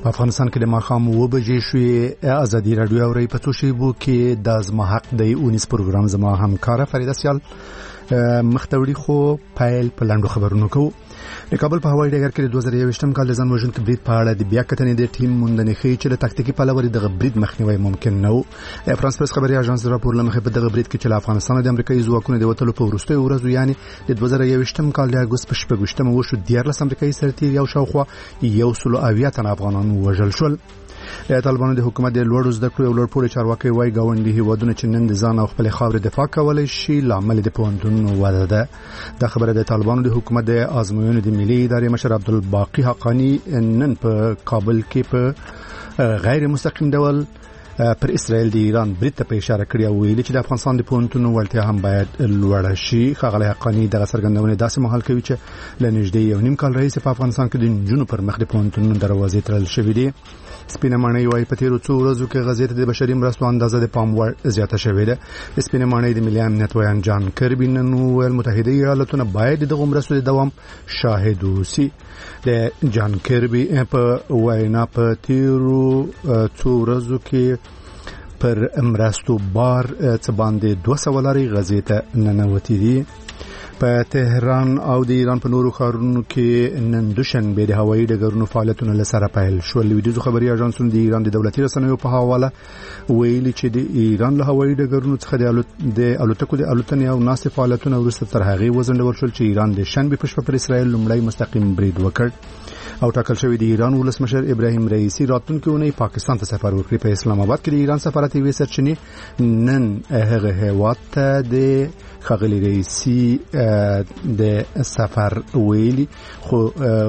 په افغانستان کې د ماښام 7 بجې شوې. ازادي رادیو اوري په څو شیبو کې د زما حق دی اونیس پروګرام زما همکاره فریده سیال مختوری خو پایل په لاندو خبرونو کوو. د کابل په هوایي ډګر کې د 2021م کال د ځان وژونکي برید په اړه د بیا کتنې د ټیم موندنې ښیي چې د تاکتیکي پلوه د برید مخنیوي ممکن نه و. فرانس پرس خبري اژانس راپور لمخې په دغه برید کې چې افغانستان د امریکایي ځواکونو د وټلو په وروستیو ورځو یعنی د 2021م کال د اگست په 14مه وشو 14 امریکایي سرتیر یو شاوخوا 170 تن افغانان وژل شول. د طالبانو د حکومت د لوړو زده کړو لوړ پوړي چارواکي وايي ګاونډي هیوادونه چې نن د ځان او خپل خاورې دفاع کولای شي لامل د پوهنتون وده ده. د خبره د طالبانو د حکومت د آزموینو د ملي ادارې مشر عبدالباقی حقانی نن په کابل کې په غیر مستقیم ډول پر اسرائیل د ایران برید ته اشاره کړې او ویلي چې د افغانستان د پوهنتون ولټیا هم باید لوړه شي. ښاغلی حقانی دغه څرګندونه داسې مهال کوي چې لنږدې یو نیم کال راهیسې په افغانستان کې د نجونو پر مخ د پوهنتونونو دروازې تړل شوې دي. سپینه ماڼۍ وايي په تیرو څو ورځو کې غزې ته د بشري مرستو اندازه د پام وړ زیاته شوې ده. سپینه ماڼۍ د ملي امنیت ویان جان کربي نن ویل متحده ایالاتونه باید دغه مرستو د دوام شاهد اوسي. د جان کربي په وینا په تیرو څو ورځو کې پر مرستو بار څه باندې 200 لاري غزې ته ننوتې دي. په تهران او د ایران په نورو ښارونو کې نن دوشنبه د هوایي ډګرونو فعالیتونه لسره پیل شول. لویدیځو خبري اژانسونو د ایران د دولتي رسنیو په حواله ویلي چې د ایران له هوایي ډګرونو څخه د الوتکو د الوتنې او ناستې فعالیتونه وروسته تر هغې وزندول شول چې ایران د شنبه په شپه پر اسرائیل لومړی مستقیم برید وکړ او ټاکل شوی د ایران ولسمشر ابراهیم رئیسی راتلونکي اونۍ پاکستان ته سفر وکړي. په اسلام آباد کې د ایران سفارت یې سرچینې نن هغه هیواد ته د ښاغلي رئیسی د سفر ویلي خو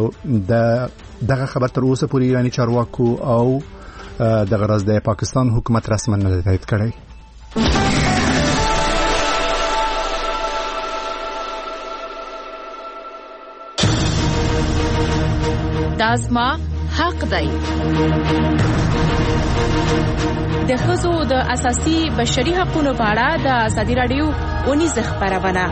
دغه خبر تر اوسه پورې ایرانی چارواکو او دغه راز د پاکستان حکومت رسما نه تایید کړی. دازما حق دی. د ښځو د اساسي بشري حقوقو په اړه د ازادي رادیو اونیز خبرونه.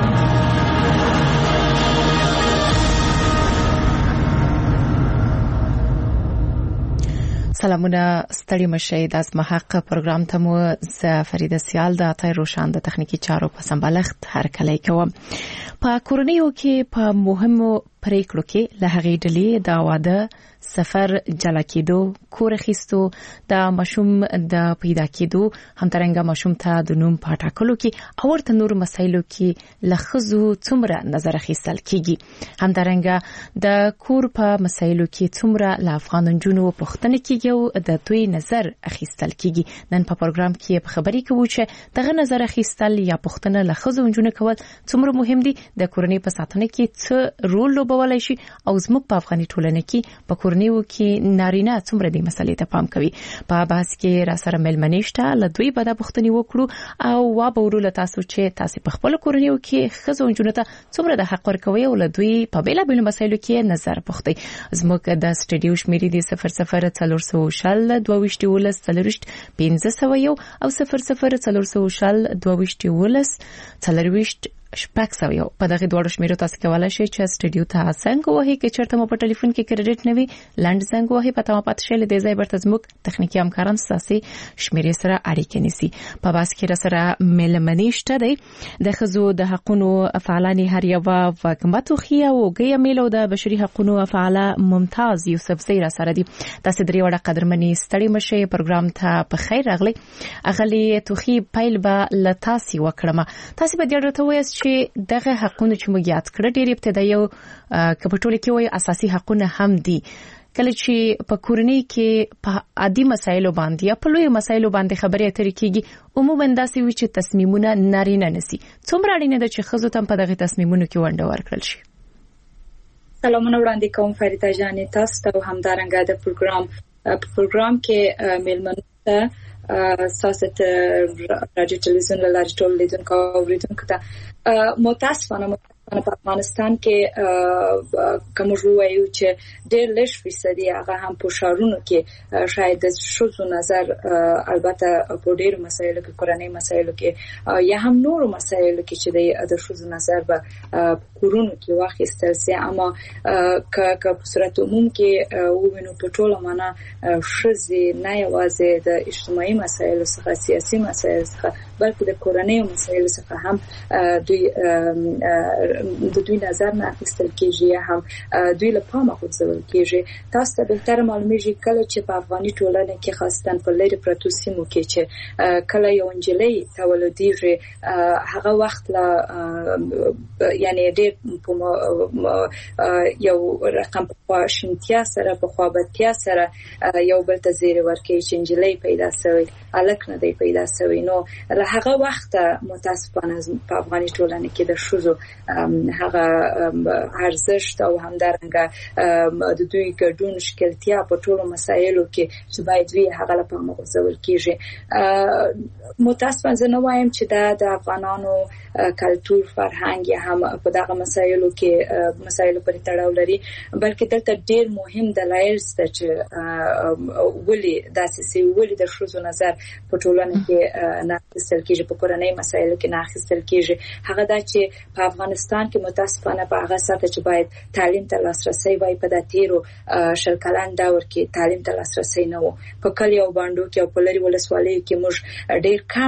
سلامونه ستړي مشه. د ازما حق پروګرام ته مو ز فریده سیال د اتای روشان د تخنیکی چارو په سمبالښت هر کله کوم. په کورنیو کې په مهمو پریکړو کې له هغې ډلې د واده، سفر، جلا کېدو، کور اخیستو، د ماشوم د پیدا کېدو، همدارنګه ماشوم ته د نوم په ټاکلو کې او ورته نور مسایلو کې له ښځو څومره نظر اخیستل کېږي. همدارنګه د کور په مسایلو کې څومره له افغان نجونو پوښتنه کېږي او د دوی نظر اخیستل کېږي. نن په پروګرام کې په خبرې کوو چې دغه نظر اخیستل یا پوښتنه له ښځو نجونو کول څومره مهم دي، د کورنۍ په ساتنه کې څه رول لوبولی شي او زموږ په افغاني ټولنه کې په کورنیو کې نارینه څومره د مسلې ته پام کوي. په بحث کې را سره مېلمنې شته، له دوی به دا پوښتنې وکړو او وابورو له تاسو چې تاسو په خپل کورنیو کې ښځو نجونو ته څومره د حق ورکوي او له دوی په بیلابیلو مسایلو کې نظر پوښتي. زموږ د سټډیو شمیرې دي 0040 22 1501 او 0040 22 شپږ په دغه دوه شمیرو تاسو کولای شئ چې سټډیو ته څنګه وایي کې چرته مو په ټلیفون کې کریډټ نوي لاند څنګه وایي پته ما پات شل د ځای برته زموږ تخنیکی همکاران ساسي شمیرې سره اړیکه نیسي. په باس کې سره ملمنې شته دی د ښځو د حقوقو فعالان هر یو وکمتو خیا او ګي میلو د بشري حقوقو فعال ممتاز یوسف زیرا سره دی. تاسو درې وړه قدرمنې ستړي مشه پروګرام ته په خیر راغلی. اغلی توخي پایل به لتاسي وکړم. تاسو به ډېر ته وایي چې دغه حقونه چې موږ یاد کړل ډېر ابتدایي کپټول کې وایي اساسي حقونه هم دي. کله چې په کورنۍ کې په عادي مسایلو باندې یا په لوی مسایلو باندې خبرې اترې کیږي عموما داسې وي چې تصمیمونه نارینه نسی. څومره اړینه ده چې ښځو ته په دغه تصمیمونو کې ونډه ورکړل شي؟ سلامونه وړاندې کوم فریده جانې، تاسو ته همدارنګه د پروګرام کې مېلمنو ته تاسو ته راډیو ټلویزیون له لارې ټول لیدونکو او اوریدونکو ته متاسفانه په افغانستان کې کوم وایو چې ډېر لږ فیصدي هغه هم په شهرونو کې شاید د شوزو نظر البته په ډېر مسایلو کې کورنۍ مسایلو کې یا هم نور مسایلو کې چې د شوزو نظر به کورونو کې واخیستل سي اما که په صورت عموم کې وینو په ټوله معنا شزي نه یوازې د اجتماعي مسایلو څخه سیاسي مسایلو څخه بلکې د کورنۍ مسایلو څخه هم دوی نظر نه اخیستل کېږي هم دوی له پامه غورځول کېږي. تاسو ته بهتر معلومیږي کله چې په افغاني ټولنه کې خاصتاً په لرې پرتو سیمو کې چې کله یو نجلۍ تولدېږي هغه وخت لا یعنی ډېر یو رقم په شینتیا سره په خوابتیا سره یو بل ته زیری ورکوي چې نجلۍ پیدا شوی الک نه دی پیدا شوی. نو له هغه وخت متاسفانه په افغاني ټولنه کې د شوزو هغه ارزښت او همدارنګه د دوی ګډون شکلتیا په ټولو مسایلو کې چې باید وی هغه له پامه غورځول کېږي. متاسفانه زه نه وایم چې د افغانانو کلتور فرهنګ هم په دغه مسایلو کې مسایلو پورې تړاو لري بلکې دلته ډېر مهم دلایل شته چې ولې داسې سي ولې د شوزو نظر په ټولنه کې نه اخیستل کېږي په کورنۍ مسایلو کې نه اخیستل کېږي. هغه دا چې په افغانستان کې متاسفانه په هغه سطح چې باید تعلیم ته لاسرسي وای په د تیرو شل کلن دور کې تعلیم ته لاسرسي نه وو. په کلیو او باندو کې او په لري ولسوالیو کې موږ ډېر کم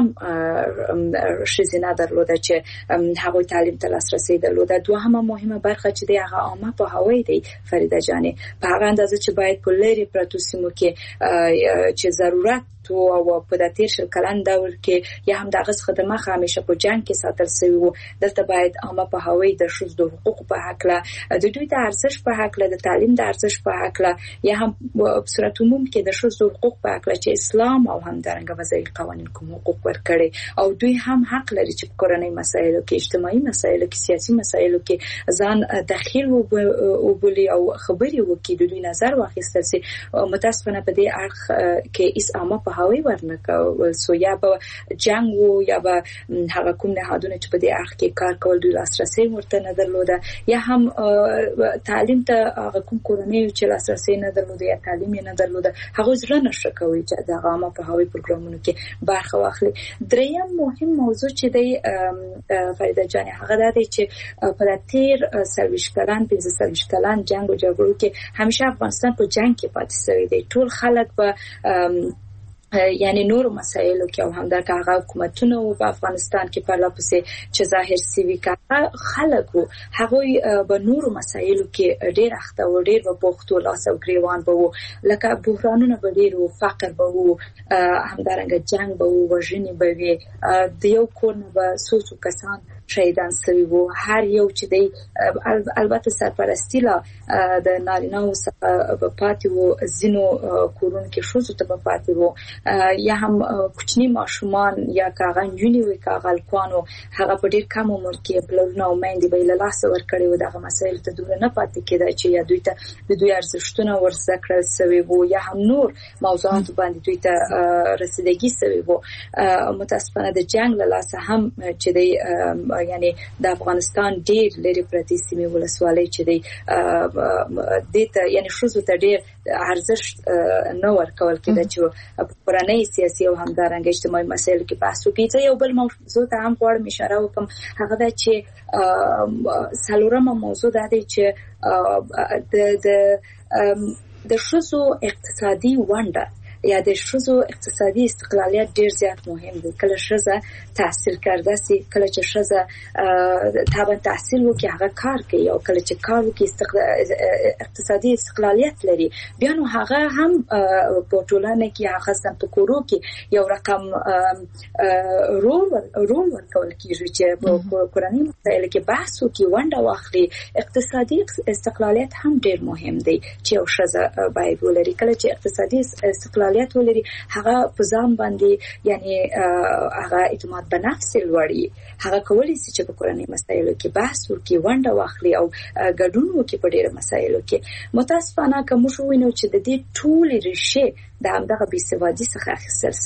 ښځینه درلوده چې هغه تعلیم ته لاسرسي درلوده. دوهمه مهمه برخه چې د هغه عامه په هوای دی فریده جانې په هغه اندازه چې باید په لري پرتو سیمو کې چې ضرورت او په د تیر شل کلن دور کې یا هم دغه خدمات همیشه په جنگ کې ساتل شوی وو. دلته باید عامه په هوای د شوز د حقوق په حق له د دوی د ارزښت په حق له د تعلیم د ارزښت په حق له یا هم په صورت عموم کې د شوز د حقوق په حق له چې اسلام او هم درنګ وضعي قوانين کوم حقوق ورکړي او دوی هم حق لري چې په کورنۍ مسایلو کې اجتماعي مسایلو کې سیاسي مسایلو کې ځان داخل وبولي او خبري وکړي د دوی نظر واخیستل سي. متاسفانه په دې اړه کې اس عامه په هوای ورنکو سو یا به جنگ وو یا به هغه کوم نهادونه چې په دې اړه کې کار کول دوی لاسرسي ورته نه درلوده یا هم تعلیم ته هغه کوم کورنۍ چې لاسرسي نه درلوده یا تعلیم نه درلوده هغه ځل نشه کوي چې د عامه په هوای پروګرامونو کې برخه واخلي. دریم مهم موضوع چې دی فریده جان هغه دا دی چې په تیر سرویس کلان 15 کلان جنگ او جګړو کې همیشه افغانستان په جنگ کې پاتې شوی دی. ټول خلک په یعنی نور مسایلو کې او هم د هغه حکومتونو په افغانستان کې په لاپسې چې ظاهر سیوی کا خلکو هغه په نور مسایلو کې ډېر اخته و ډېر په پښتو لاس او گریوان به وو لکه بحرانونه به ډېر و فقر به وو همدارنګه جنگ به وو وژنې به وي د یو کور نه به سوسو کسان شهیدان شوي وو. هر یو چې دی البته سرپرستی لا د نارینه‌و څخه په پاتې وو ځینو کورونو کې شوزو ته په پاتې وو یا هم کوچني ماشومان یا کاغان یونیوي کاغال کوانو هغه په ډېر کم عمر کې پلرونه او میندې به له لاس ورکړي و دغه مسایل ته دوی نه پاتې کېدای چې یا دوی ته د دوی ارزښتونه ورزده کړل شوي وو یا هم نور موضوعات باندې دوی ته رسیدګي شوي وو. متاسفانه د جنگ له لاسه هم چې دی یعنی د افغانستان ډېر لري پرتې سیمې ولسوالۍ چې دی دته یعنی شوزو ته ډېر ارزښت نه ورکول کېده چې په کورنۍ سیاسي او همدارنګه اجتماعي مسایلو کې بحث وکړي. یو بل موضوع ته هم غواړم اشاره وکم هغه دا چې څلورمه موضوع دا دی چې د شوزو اقتصادي ونډه یا د ښځو اقتصادي استقلالیت ډیر زیات مهم دی. کله ښځه تحصیل کرده سي کله چې ښځه طبعا تحصیل وکړي هغه کار کوي او کله چې کار وکړي اقتصادي استقلالیت لري بیا نو هغه هم په ټولنه کې هغه سم په کورو کې یو رقم رول ورکول کیږي چې په کورنۍ مسایلو کې بحث وکړي ونډه واخلي. اقتصادي استقلالیت هم ډیر مهم دی چې یو ښځه باید ولري. کله چې اقتصادي استقلالیت ولري هغه په ځان باندې یعنی هغه اعتماد په نفس لوړي هغه کولی چې په کورنۍ مسایلو کې بحث وکړي ونډه واخلي او ګډون وکړي په ډیره مسایلو کې. متاسفانه کوم شو وینو چې د دې ټول ریشه د همدغه بې سوادي څخه اخیستل شوی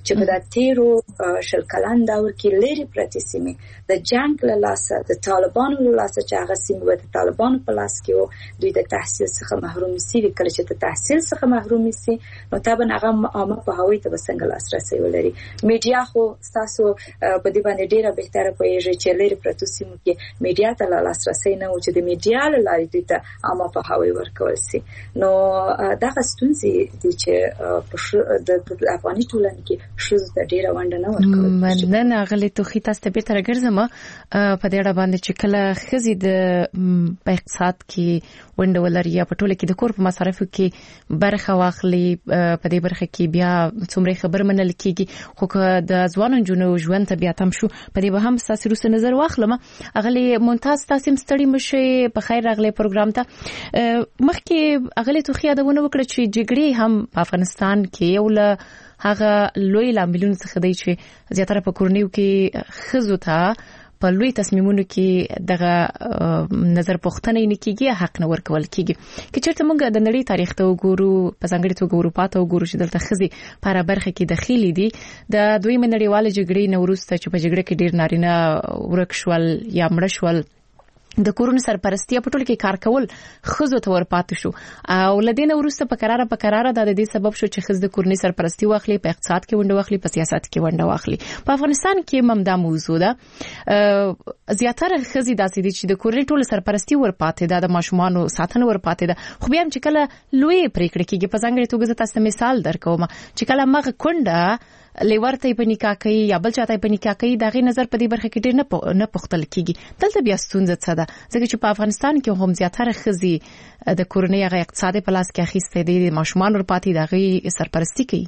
چې په د تیرو شل کلن دور کې لري پرتې سیمې د جنگ له لاسه د طالبانو له لاسه چې هغه سیمې د طالبانو په لاس کې دوی د تحصیل څخه محروم سي کله چې د تحصیل څخه محروم سي نو طبعا هغه عامه په هوی ته څنګه لاسرسي ولري میډیا خو تاسو په دې باندې ډیره بهتره پوهیږئ چې لري پرتې سیمو کې میډیا ته لاسرسي نه و چې د میډیا له لارې دوی ته عامه په هوی ورکول سي نو دا ستونزې دي چې د افغاني ټولنې کې شوز د ډیره ونډه نه ورکول مننه غلي توخي تاسو ته به تر ګرځم په دې اړه باندې چې کله خزي د په اقتصاد کې ونډه ولري یا په ټوله کې د کور په مصارفو کې برخه واخلي په دې برخه کې بیا څومره خبر منل کیږي خو د ځوانو جنو ژوند ته بیا تم شو په دې به هم تاسو روسه نظر واخلم اغلی ممتاز تاسو ستړي مشه په خیر راغلي پروګرام ته مخکې اغلی توخي یادونه وکړه چې جګړې هم په افغانستان کې یو له هغه لوی لاملونو څخه دی چې زیاتره په کورنیو کې خزو ته په لوی تصمیمونو کې دغه نظر پوښتنه نه کیږي حق نه ورکول کیږي چې چېرته موږ د نړۍ تاریخ ته وګورو په ځانګړي توګه اروپا ته وګورو چې دلته خزي په برخه کې داخلي دي د دوی نړیواله جګړې نو وروسته چې په جګړه کې ډیر نارینه ورک شول یا مړ شول د کورونو سرپرستی په ټول کې کار کول خزو ته ورپات شو او لدینه وروسته په قراره د دې سبب شو چې خز د کورنۍ سرپرستی واخلي په اقتصاد کې ونډه واخلي په سیاست کې ونډه واخلي په افغانستان کې ممدا موضوع ده زیاتره خزي داسې دي چې د کورنۍ ټول سرپرستی ورپاتې ده د ماشومان ساتنه ورپاتې ده خو بیا هم چې کله لوی پریکړه کېږي په ځانګړي توګه تاسو مثال درکوم چې کله مغه کونډه لیورته په نکاح کوي یا بل چاته په نکاح کوي دغه نظر په دې برخه کې ډېر نه پختل کیږي دلته بیا ستونزه څه ده ځکه چې په افغانستان کې هم زیاتره خزي د کورنۍ هغه اقتصادي پلاس کې اخیسته دي ماشومان ورپاتې دغه سرپرستی کوي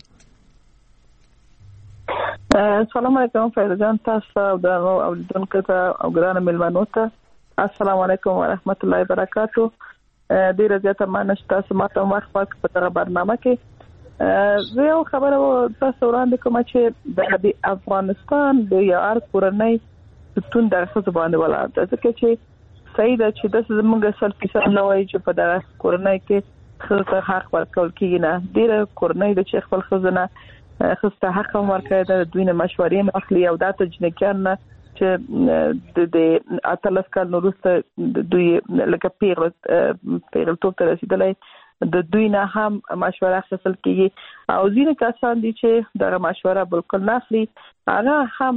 السلام علیکم فیض جان تاسو او دونکو ته او ګران ملمنو ته السلام علیکم ورحمت الله وبرکاتو ډیر زیاته مانشته سماته وخت په تر برنامه کې زه یو خبره تاسو وړاندې کوم چې د افغانستان د یار کورنۍ ستون د خصوص باندې ولاړ ده ځکه چې صحیح ده چې د زموږ سلفیسه نه وایي چې په د کورنۍ کې خصوص حق ورکول کیږي نه ډیر کورنۍ د چې خپل خزانه خصوص حق ورکړي د دوی نه مشورې اخلي او د تجنکان نه چې د اتلس کال وروسته دوی لکه پیغل توپ ته رسیدلای د دوی نه هم مشوره حاصل کیږي او ځینې کسان دي چې دغه مشوره بالکل نه اخلي هغه هم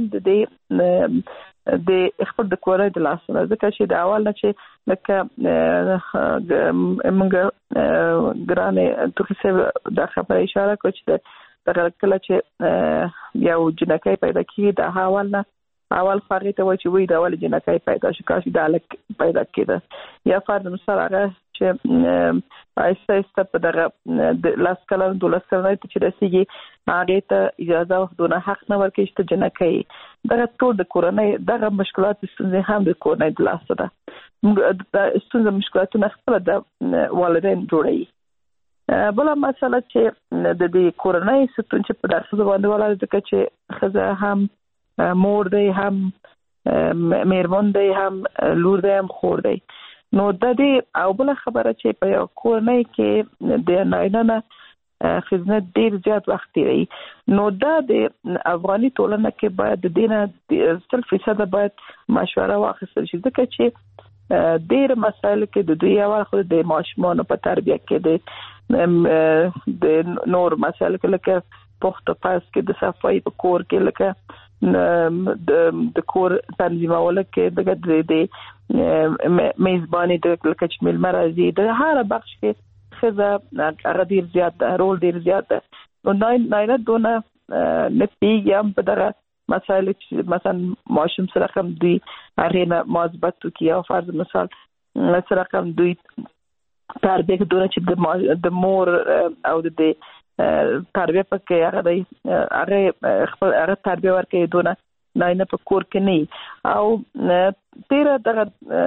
د خپل د کورنۍ د لاسه ځکه چې د اول نه چې لکه موږ ګرانه توخي د خبره اشاره کوي چې دغه کله چې یو جنکۍ پیدا کیږي د اول نه اول فقې ته وایي چې وی د اول جنکۍ پیدا شي کاشي د الک پیدا کېده یا فرض مثال هغه چې ایسته په دغه د لاس کلن دولس کلنۍ ته چې رسیږي هغه ته اجازه وخدونه حق نه ورکړي چې جنکۍ دغه ټول د کورنۍ دغه مشکلات ستونزې هم د کورنۍ د لاسه ده د ستونزې مشکلاتونه خپل د والدین جوړي بل مسله چې د دې کورنۍ ستون چې په درس باندې ولاړ ځکه چې خزه هم مور دی هم میرمن دی هم لور دی هم خور دی نو د دې او بل خبره چې په کورنۍ کې د ناینه خدمت ډیر زیات وخت دی نو د افغاني ټولنه کې باید د دینه 100% باید مشوره واخیستل شي ځکه چې ډیر مسایل کې د دوی اول خو د ماشومان په تربیه کې د نور مسایل کې لکه پخته پاس کې د صفای په کور کې لکه د کور تنظیمول کې د میزبانی د لکه چې مل مرزي د هر بخش کې خزه هغه ډیر زیات رول ډیر زیات نو نه دونه نتیجه په دغه مسایل چې مثلا ماشوم سره کوم دی هغه نه مثبت کی او فرض مثال سره کوم دوی تربیه دونه چې د مور او د تربیه پکې هغه خپل تربیه ورکې دونه نه په کور کې نه او تیر دغه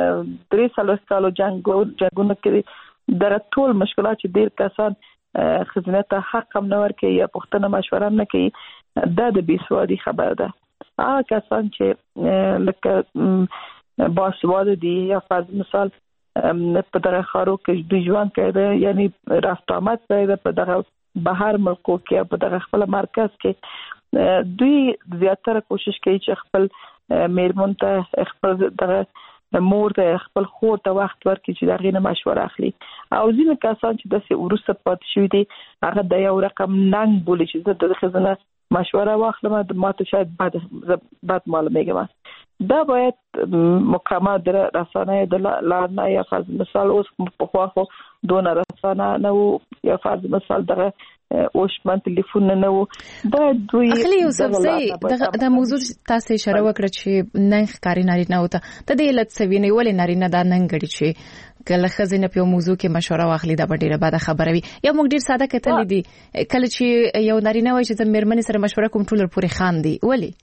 3 کالو جنگونه کې دغه ټول مشکلات چې ډیر کسان خدمت حق هم نه ورکې یا پښتنه مشوره نه کوي د بیسوادي خبره ده کسان چې لکه باسواد دي یا فرض مثال په دغه خارو کې دوی ژوند کوي یعنی رفت آمد کوي په دغه بهر ملکو کې په دغه خپل مرکز کې دوی زیاتره کوشش کوي چې خپل میرمن ته خپل دغه مور ته خپل خور ته وخت ورکړي چې دغه نه مشوره اخلي او ځینې کسان چې د ورسته پات شوی دي هغه د یو رقم ننګ بولی چې د خزانه مشوره واخلم د ماته شاید بعد معلومه دا باید مکمل در رسانه د لارنا یا فرض مثال اوس په خواخو دون رسانه نو یا فرض مثال دغه اوشمن ټلیفون نه وو باید دوی اخلي یوسف د موضوع تاسو اشاره وکړه چې نن ښکاری نارینه وته ته د علت سوینې ولې نارینه دا نن غړي چې کله خزینه په موضوع کې مشوره واخلي دا ډیره بده خبره وي یا موږ ډیر ساده کتل دي کله چې یو نارینه وایي چې د میرمنې سره مشوره کوم ټول پورې خان دي ولی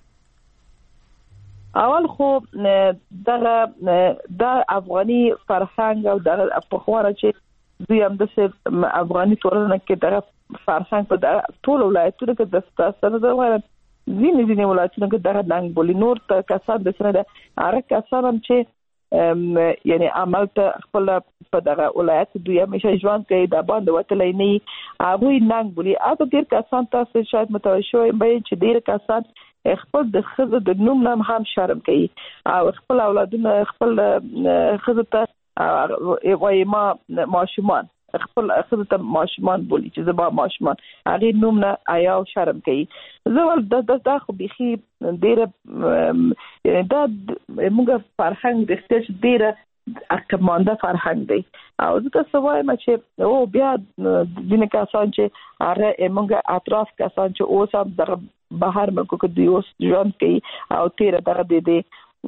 اول خو د افغاني فرهنګ او د پخوانه چې دوی هم د افغاني ټولنه کې د فرهنګ په ټول ولایتونو کې د ستاسو د وایي ځینې ولایتونو کې د ننګ بولی نور ته کسان د سره د هغه کسان هم چې یعنی عمل ته خپل په دغه ولایت دوی همیشه ژوند کوي د باندې وتلې نه هغه ننګ بولی اته ډیر کسان تاسو شاید متوجه شوي به چې ډیر کسان خپل د خزه د نوم نام هم شرم کوي او خپل اولادونه خپل خزه ته وایي ما ماشومان خپل خزه ته ماشومان بولی چې زما ماشومان هغه نوم نه آیا شرم کوي زول د خو بيخي ډیره یعنی دا موږ فرهنګ د ستش ډیره اکمانده فرهنګ دی او زه تاسو وایم چې او بیا د کسان چې اره موږ اطراف کسان چې اوس هم د بهر ملکو کې دوی اوس ژوند کوي او تیر دغه د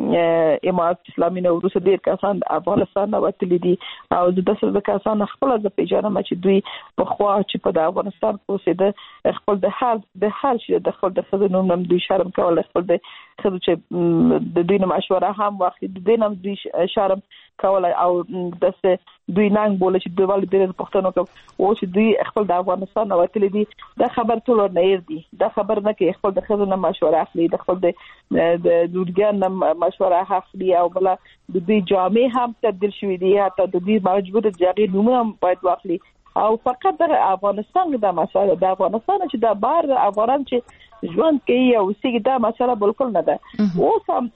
امارات اسلامي نو روسي ډیر کسان افغانستان نه وتلي دي او د کسان خپل د پیژنم چې دوی په خوا چې په افغانستان کې اوسېده خپل د هر شي د خپل د خزینو نوم دوی شرم کول خپل د خزو چې د دوی مشوره هم واخلي د دې نوم دوی شرم کول او د دوی ننګ بوله چې دوی ولې د پښتنو کو او چې دوی خپل د افغانستان نه وتلي دي دا خبر ټول نه دي دا خبر نه کې خپل د خزینو مشوره اخلي د خپل د دورګان مشوره اخلي او بل د دوی جامع هم تبدیل شوې دي حتی د دوی موجوده ځای نوم هم باید واخلي او فقط د افغانستان د مسایل د افغانستان چې د بار افغانان چې ژوند کوي او سیګ دا مسله بالکل نه ده اوس هم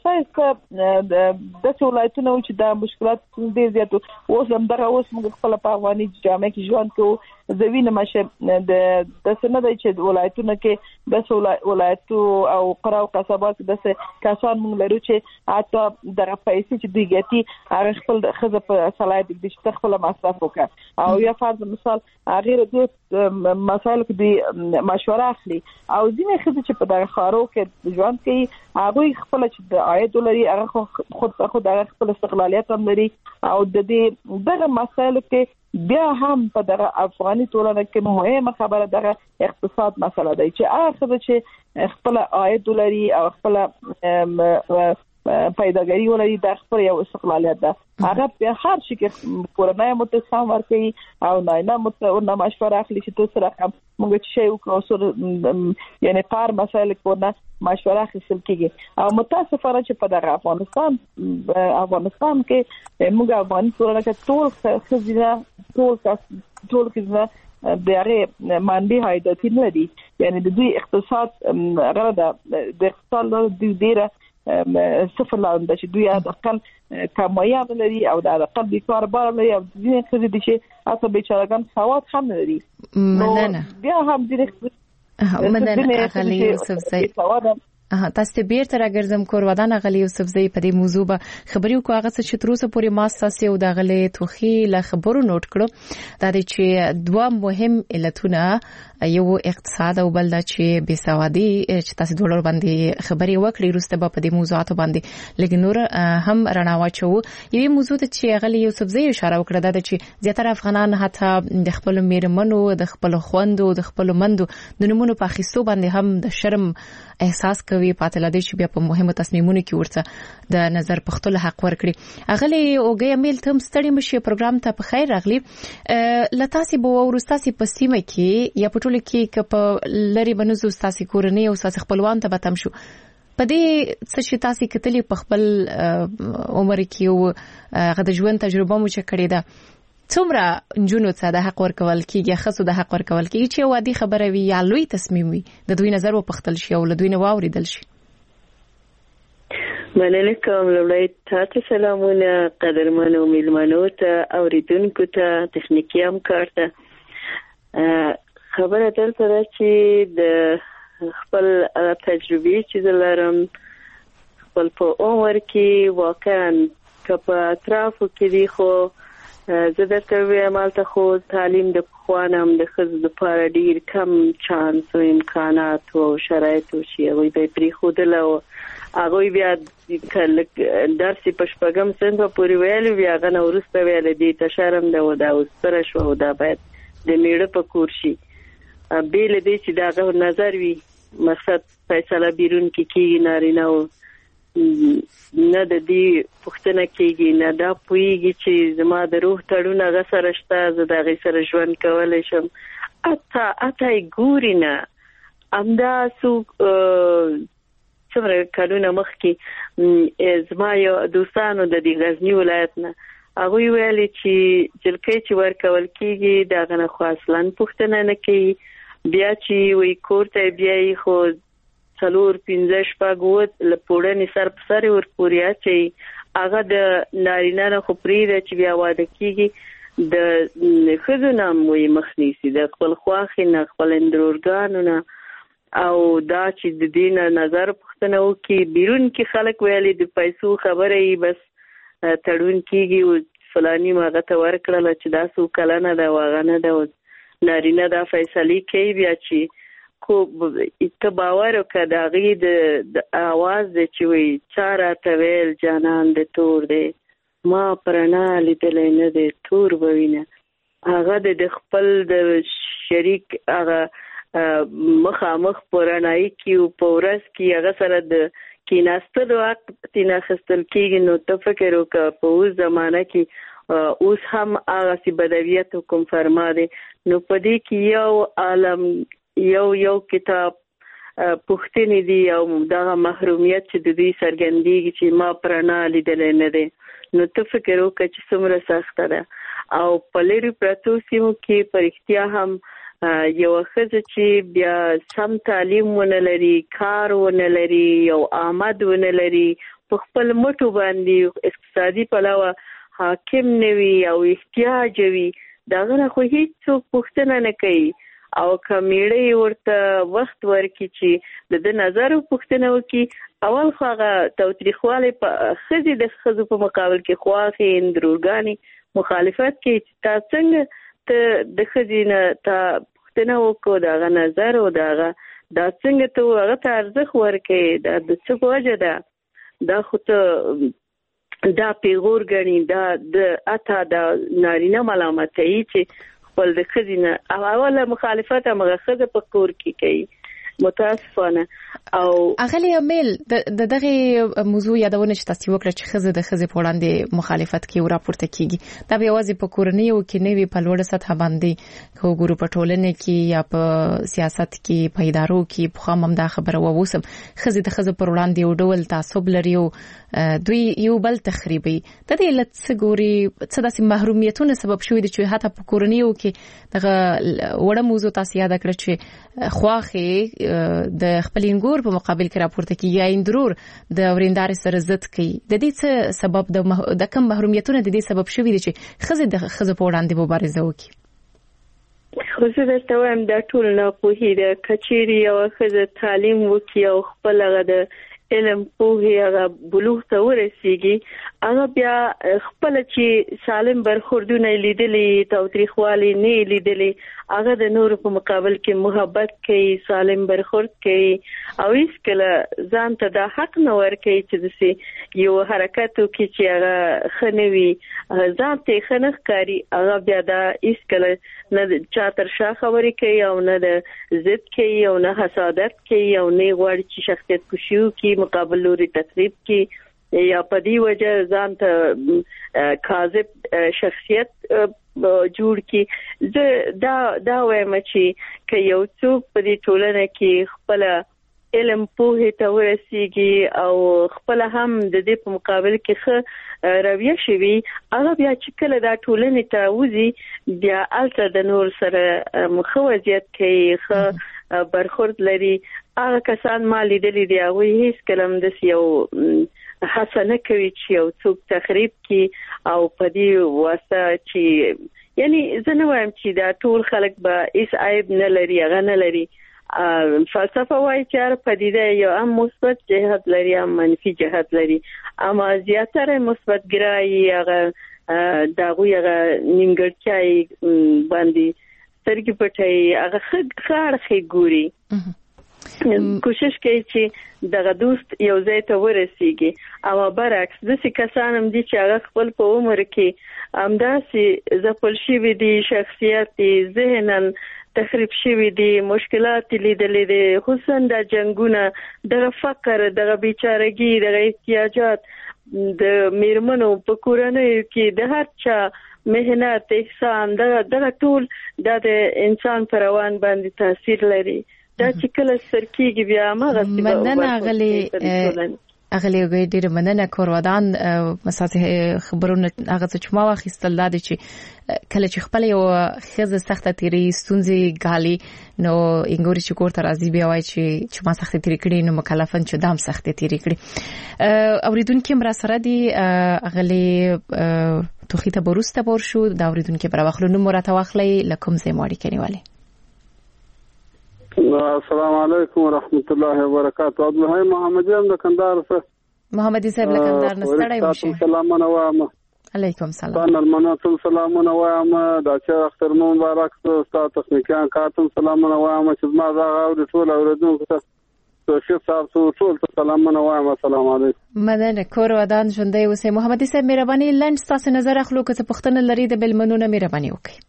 اساسه د ولایتونو چې د مشکلات ډیر زیات اوس هم دغه اوس موږ خپل په افغاني جامع کې ژوند کوو زوینه مشه د سنه د چې ولایتونو کې د ولایتو او قرا او قصبات د کسان موږ لرو چې اته دغه پیسې چې دوی ګټي هغه خپل خزه په صلاحیت د خپل مصرف وکړي او یا فرض مثال غیر د مسایل کې دی مشوره اخلي او ځینې خزه چې په دغه خارو کې ژوند کوي هغه خپل چې د عاید لري هغه خود هغه خپل استقلالیت هم لري او د دې دغه مسایل کې بیا هم په دغه افغاني ټولنه کې مهمه خبره دغه اقتصاد مسله ده چې هغه چې خپل عاید لري او خپل پیداګری ولري د خپل یو استقلالیت ده هغه په هر شي کې کورنۍ متساوم ورکړي او نه متونه مشوره اخلي چې تاسو سره موږ چې شی وکړو یعنی پار مسایل کورنه مشوره اخیستل کیږي او متاسفانه چې په دغه افغانستان کې موږ افغاني ټولنه کې ټول خزینه ټول خزینه دغه ماندي هایداتي نه دي یعنی د دوی اقتصاد غره د اقتصاد د ډیره صفر لاندې چې دوی د خپل کمایاب لري او د خپل بیکار بار لري او ځینې څه دي چې اته بیچارهګان سواد هم لري مننه بیا هم ځینې مننه غلی یوسف زئی تاسو بیرته راګرځم کور ودان غلی یوسف زئی په دې موضوع به خبري وکړو هغه چې تر اوسه پورې ما ساسي او د غلی توخي له خبرو نوٹ کړو دا چې دوه مهم علتونه یو اقتصاد او بل چې بيسوادي چې تاسو ډولر باندې خبري وکړي روسته په دې موضوعات باندې لکه نور هم رڼا واچو یوه موضوع ته چې غلی یوسف زئی اشاره وکړه دا چې زیاتره افغانان حتی د خپل میرمنو د خپل خوندو د خپل مندو د نمونه په خصوص باندې هم د شرم احساس کوي پاتله دي چې بیا په مهمه تصمیمونو کې ورته د نظر پختل حق ورکړي اغلی اوګه میل تم ستړي مشه پروګرام ته په خیر راغلی لتاسي بو ورستاسي په سیمه کې یا په ټوله کې په لری بنزو ستاسي کورنۍ او ستاسي خپلوان ته بتم شو په دې څه چې تاسو کتلی په خپل عمر کې او غد ژوند تجربه مو چې کړی دا څومره جنونو ته د حق ورکول کیږي خصو د حق ورکول کیږي چې وادي خبره وي یا لوی تصمیم وي د دوی نظر وپختل شي او له دوی نه واوریدل شي. مننه کوم لومړی تاسو سلامونه قدرمنو میلمنو ته اوریدونکو ته تخنیکی همکار ته. خبره دلته ده چې د خپل تجربې چې لرم خپل په عمر کې واقعا که په اطرافو کې دی خو زه درته وایم هلته خو تعلیم د پخوانه هم د ښځو دپاره ډېر کم چانس او امکانات او شرایط و چې هغوی به یې پرېښودل او هغوی بیا درس یې په شپږم صنف پورې ویلي بیا هغه نه وروسته ویله دې ته شرم ده او دا اوس ستره شوه او دا باید د میړه په کور شي. بې له دې چې د هغه نظر وي مقصد فیصله بیرون کې کېږي نارینه او نه د دې پوښتنه کېږي نه دا پوهېږي چې زما د روح تړون هغه سره شته زه د هغې سره ژوند کولی شم. اته یې ګوري نه همدا څوک څومره کلونه مخکې زما یو دوستانو د دې غزني ولایت نه هغوی ویلي چې جلکۍ چې ورکول کېږي د هغه نه خو اصلا پوښتنه نه کوي بیا چې وایي کور ته بیایي خو 4-5 شپږ له پوړنې سر په سر ورپورې اچوي هغه د نارینه نه خو پرېږده چې بیا واده کېږي د ښځو نه هم وایي مخ نیسي د خپل خواښې نه خپل اندرورګانو نه او دا چې د دې نه نظر پوښتنه وکړي بیرون کې خلک ویلي د پیسو خبره یې بس تړون کېږي او فلاني هغه ته ورکړله چې دا څو کلنه ده او هغه نه ده نارینه دا فیصلې کوي بیا چې کو ته باور وکړه د هغې د اواز دی چې وایي چا راته ویل جانان د تور دی ما پرنا لیدلی نه دی تور به وینه هغه د خپل د شریک هغه مخامخ په رڼایي کې او په ورځ کې هغه سره د کېناستلو حق ترېنه اخیستل کېږي نو ته فکر وکړه په اوس زمانه کې اوس هم هغسې بدویت حکم فرما دی نو په دې کې یو عالم یو کتاب پوښتنې دي او دغه محرومیت چې د دوی څرګندېږي چې ما پرنا لیدلی نه دی نو ته فکر وکړه چې څومره سخته ده او په لرې پرتو سیمو کې په رښتیا هم یوه ښځه چې بیا سم تعلیم ونه لري کار ونه لري یو آمد ونه لري په خپل مټو باندې اقتصادي پلوه حاکم نه وي او احتیاج وي د هغه نه خو هېڅوک پوښتنه نه کوي او که میړه ورته وخت ورکړي چې د ده نظر پوښتنه وکړي اول خو هغه تاوتریخوالی په ښځې د ښځو په مقابل کې خواښې اندرورګانې مخالفت کوي چې تا څنګه ته د ښځې نه تا پوښتنه وکړو د هغه نظر او د هغه دا څنګه ته هغه ته ارزښت ورکوي دا د څه په وجه ده دا خو ته دا پیغور ګڼي دا د اته د نارینه ملامتوي چې خپل د ښځې نه اوله مخالفت همغه ښځه په کور کې کوي متاسفانه او اغلی امیل د دغه موضوع یادونه چې تاسو وکړه چې ښځه د ښځې په وړاندې مخالفت کوي او راپورته کیږي دا به یوازې په کورنیو کې نه وي په لوړه سطح باندې کو ګورو په ټولنه کې یا په سیاست کې په ادارو کې په خام هم دا خبره ووسم ښځه د ښځې پر وړاندې یو ډول تعصب لري او دوی یو بل تخریبي د دې لڅ ګوري څه داسې محرومیتونه سبب شوی دي چې حتی په کورنیو کې دغه وړه موضوع تاسو یاد کړئ چې خواخې د خپل انګور په مقابل کې راپورته کیږي یا اندرور د ورنداري سره ضد کوي د دې څه سبب د کم محرومیتونه د دې سبب شوی دي چې ښځې د ښځو په وړاندې مبارزه وکړي. خو زه درته وایم دا ټول ناپوهي ده که چیرې یوه ښځه تعلیم وکړي او خپل هغه د علم پوهې هغه بلوغ ته ورسیږي هغه بیا خپل چې سالم برخوردونه لیدلي تاوتریخوالی نه لیدلي هغه د نورو په مقابل کې محبت کوي سالم برخورد کوي او هیڅکله ځان ته دا حق نه ورکوي چې داسې یو حرکت وکړي چې هغه ښه نه وي ځان ته یې ښه نه ښکاري هغه بیا دا هیڅکله نه چا تر شا خبرې کوي او نه د ضد کوي او نه حسادت کوي او نه غواړي چې شخصیت کشي وکړي مقابل لوري تخریب کی یا په دې وجه ځان ته کاذب شخصیت جوړ کی زه دا وایم چې که یو څوک په دې ټولنه کې خپل علم پوهه ته ورسیږي او خپل هم د دې په مقابل کې ښه رویه شوي هغه بیا چې کله دا ټولنې ته وځي بیا الته د نور سره مخوضیت کوي ښه برخورد لري هغه کسان ما لیدلي دي هغوی هیڅ کله هم داسې یو هڅه نه کوي چې یو څوک تخریب کړي او په دې واسطه چې یعنی زه نه وایم چې دا ټول خلک به هیڅ عیب نه لري هغه نه لري فلسفه وایي چې هر پدیده یو هم مثبت جهت لري هم منفي جهت لري اما زیاتره مثبت ګرایي هغه د هغوی هغه نیمګړتیاوې باندې سترګې پټوي هغه ښه اړخ ګوري کوشش کوي چې دغه دوست یو ځای ته ورسیږي او برعکس داسې کسان هم دي چې هغه خپل په عمر کې همداسې ځپل شوي دي شخصیت ذهناً تخریب شوي دي مشکلات لیدلې دي خصوصا د جنگونه دغه فقر دغه بیچارګي دغه احتیاجات د میرمنو په کورنۍ کې د هر چا مهنت احسان دغه ټول د انسان پر روان باندې تاثیر لري دا چې کله سرکیږي بیا ماغه مننه اغلی ډیر مننه کورودان مساته خبرونه هغه چې ما واخیستل دا چې کله چې خپل یو خزه سخته تیری ستونزې غالي نو انګوري چې کوړه راځي بیا وای چې ما سخته تیری کړي نو مکلفن چې دام سخته تیری کړي اوریدونکو مرا سره دی اغلی توخیته بروسته بور شو دا اوریدونکو پر واخلو نو مرته واخلي لکم زموړي کنيواله السلام علیکم ورحمت الله وبرکاته عبدالحی محمدی هم د کندهار څخه محمدی صاحب له کندهار نه ستړی مشه سلامونه وایم علیکم سلام تاسو مننه سلامونه وایم دا چې اختر مبارک تاسو تخنیکان کارتون سلامونه وایم چې ما دا غوډ ټول اوریدونکو ته شیخ صاحب ټول سلامونه وایم السلام علیکم مننه کور ودان ژوندۍ اوسئ محمدی صاحب مهرباني لنډ تاسو نظر اخلو که څه پښتنه لري د بلمنونه مهرباني وکړئ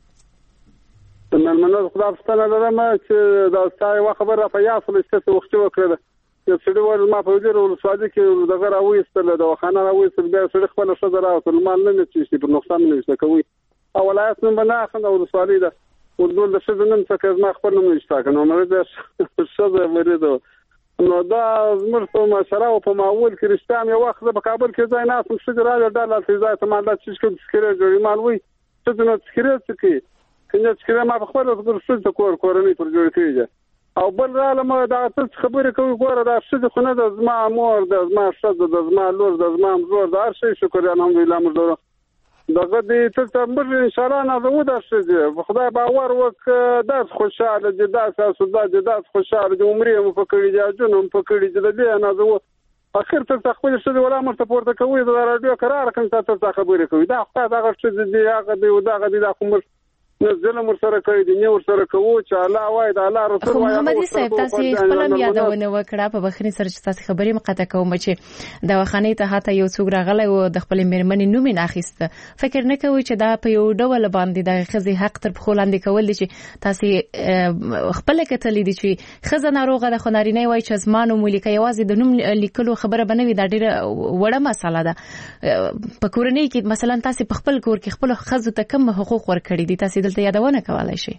ملمنو خدا پښتنه لرم چې دا ستای وا خبره په یاسل چې وخت وکړه چې سړي ول ما په دې ورو ساده کې دغه راوېستل د وخانه راوېستل بیا سړي خپل شذ راوته مال نه چې په نقصان نه شي کوي اولایت من بنا خنده او سوالي ده ودول د شذ نن څخه ما خپل نه نشته کنه مې د شذ مریدو نو دا زمر په مشره او په معول کې رښتام یو وخت په کابل کې ځای نه اسم شذ راځي د ځای ته مال چې څه سکره جوړی مال وي څه نه سکره څه کنه چې ما په خپل څه کورنۍ پر جوړ کړی او بل رااله ما دا څه خبرې کوي ګوره دا څه خو نه د زما مور د زما شذ د زما لور د زما زور د هر شي شکر الحمدلله موږ دغه دې څه تمر ان شاء الله نه زو دا څه خدای باور وک دا خوشاله دي دا تاسو دا خوشاله دي عمرې مو پکړی دي جنوم پکړی دي دې نه زو اخر ته خپل څه ولا مرته پورته کوي دا رادیو قرار کوي تاسو خبرې کوي دا خدای دا څه دي هغه دی دا غدي دا کوم ظلم ورسره کوي د نیو ورسره کوو چې الله وای د الله رسول وای محمد صاحب تاسو خپل یادونه وکړه په بخښنې سره چې تاسو خبرې مقاطع کوم چې د وخانې ته هاته یو څوک راغلی او د خپل میرمنې نوم نه اخیسته فکر نه کوي چې دا په یو ډول باندې د خزي حق تر خو لاندې کول دي چې تاسو خپل کتلې دي چې خزه ناروغه د خنارینه وای چې زمانو ملک یوازې د نوم لیکلو خبره بنوي دا ډیره وړه مسله ده په کورنۍ کې مثلا تاسو په خپل کور کې خپل خزو ته کوم حقوق ورکړي دي تاسو ته یادونه کولای شي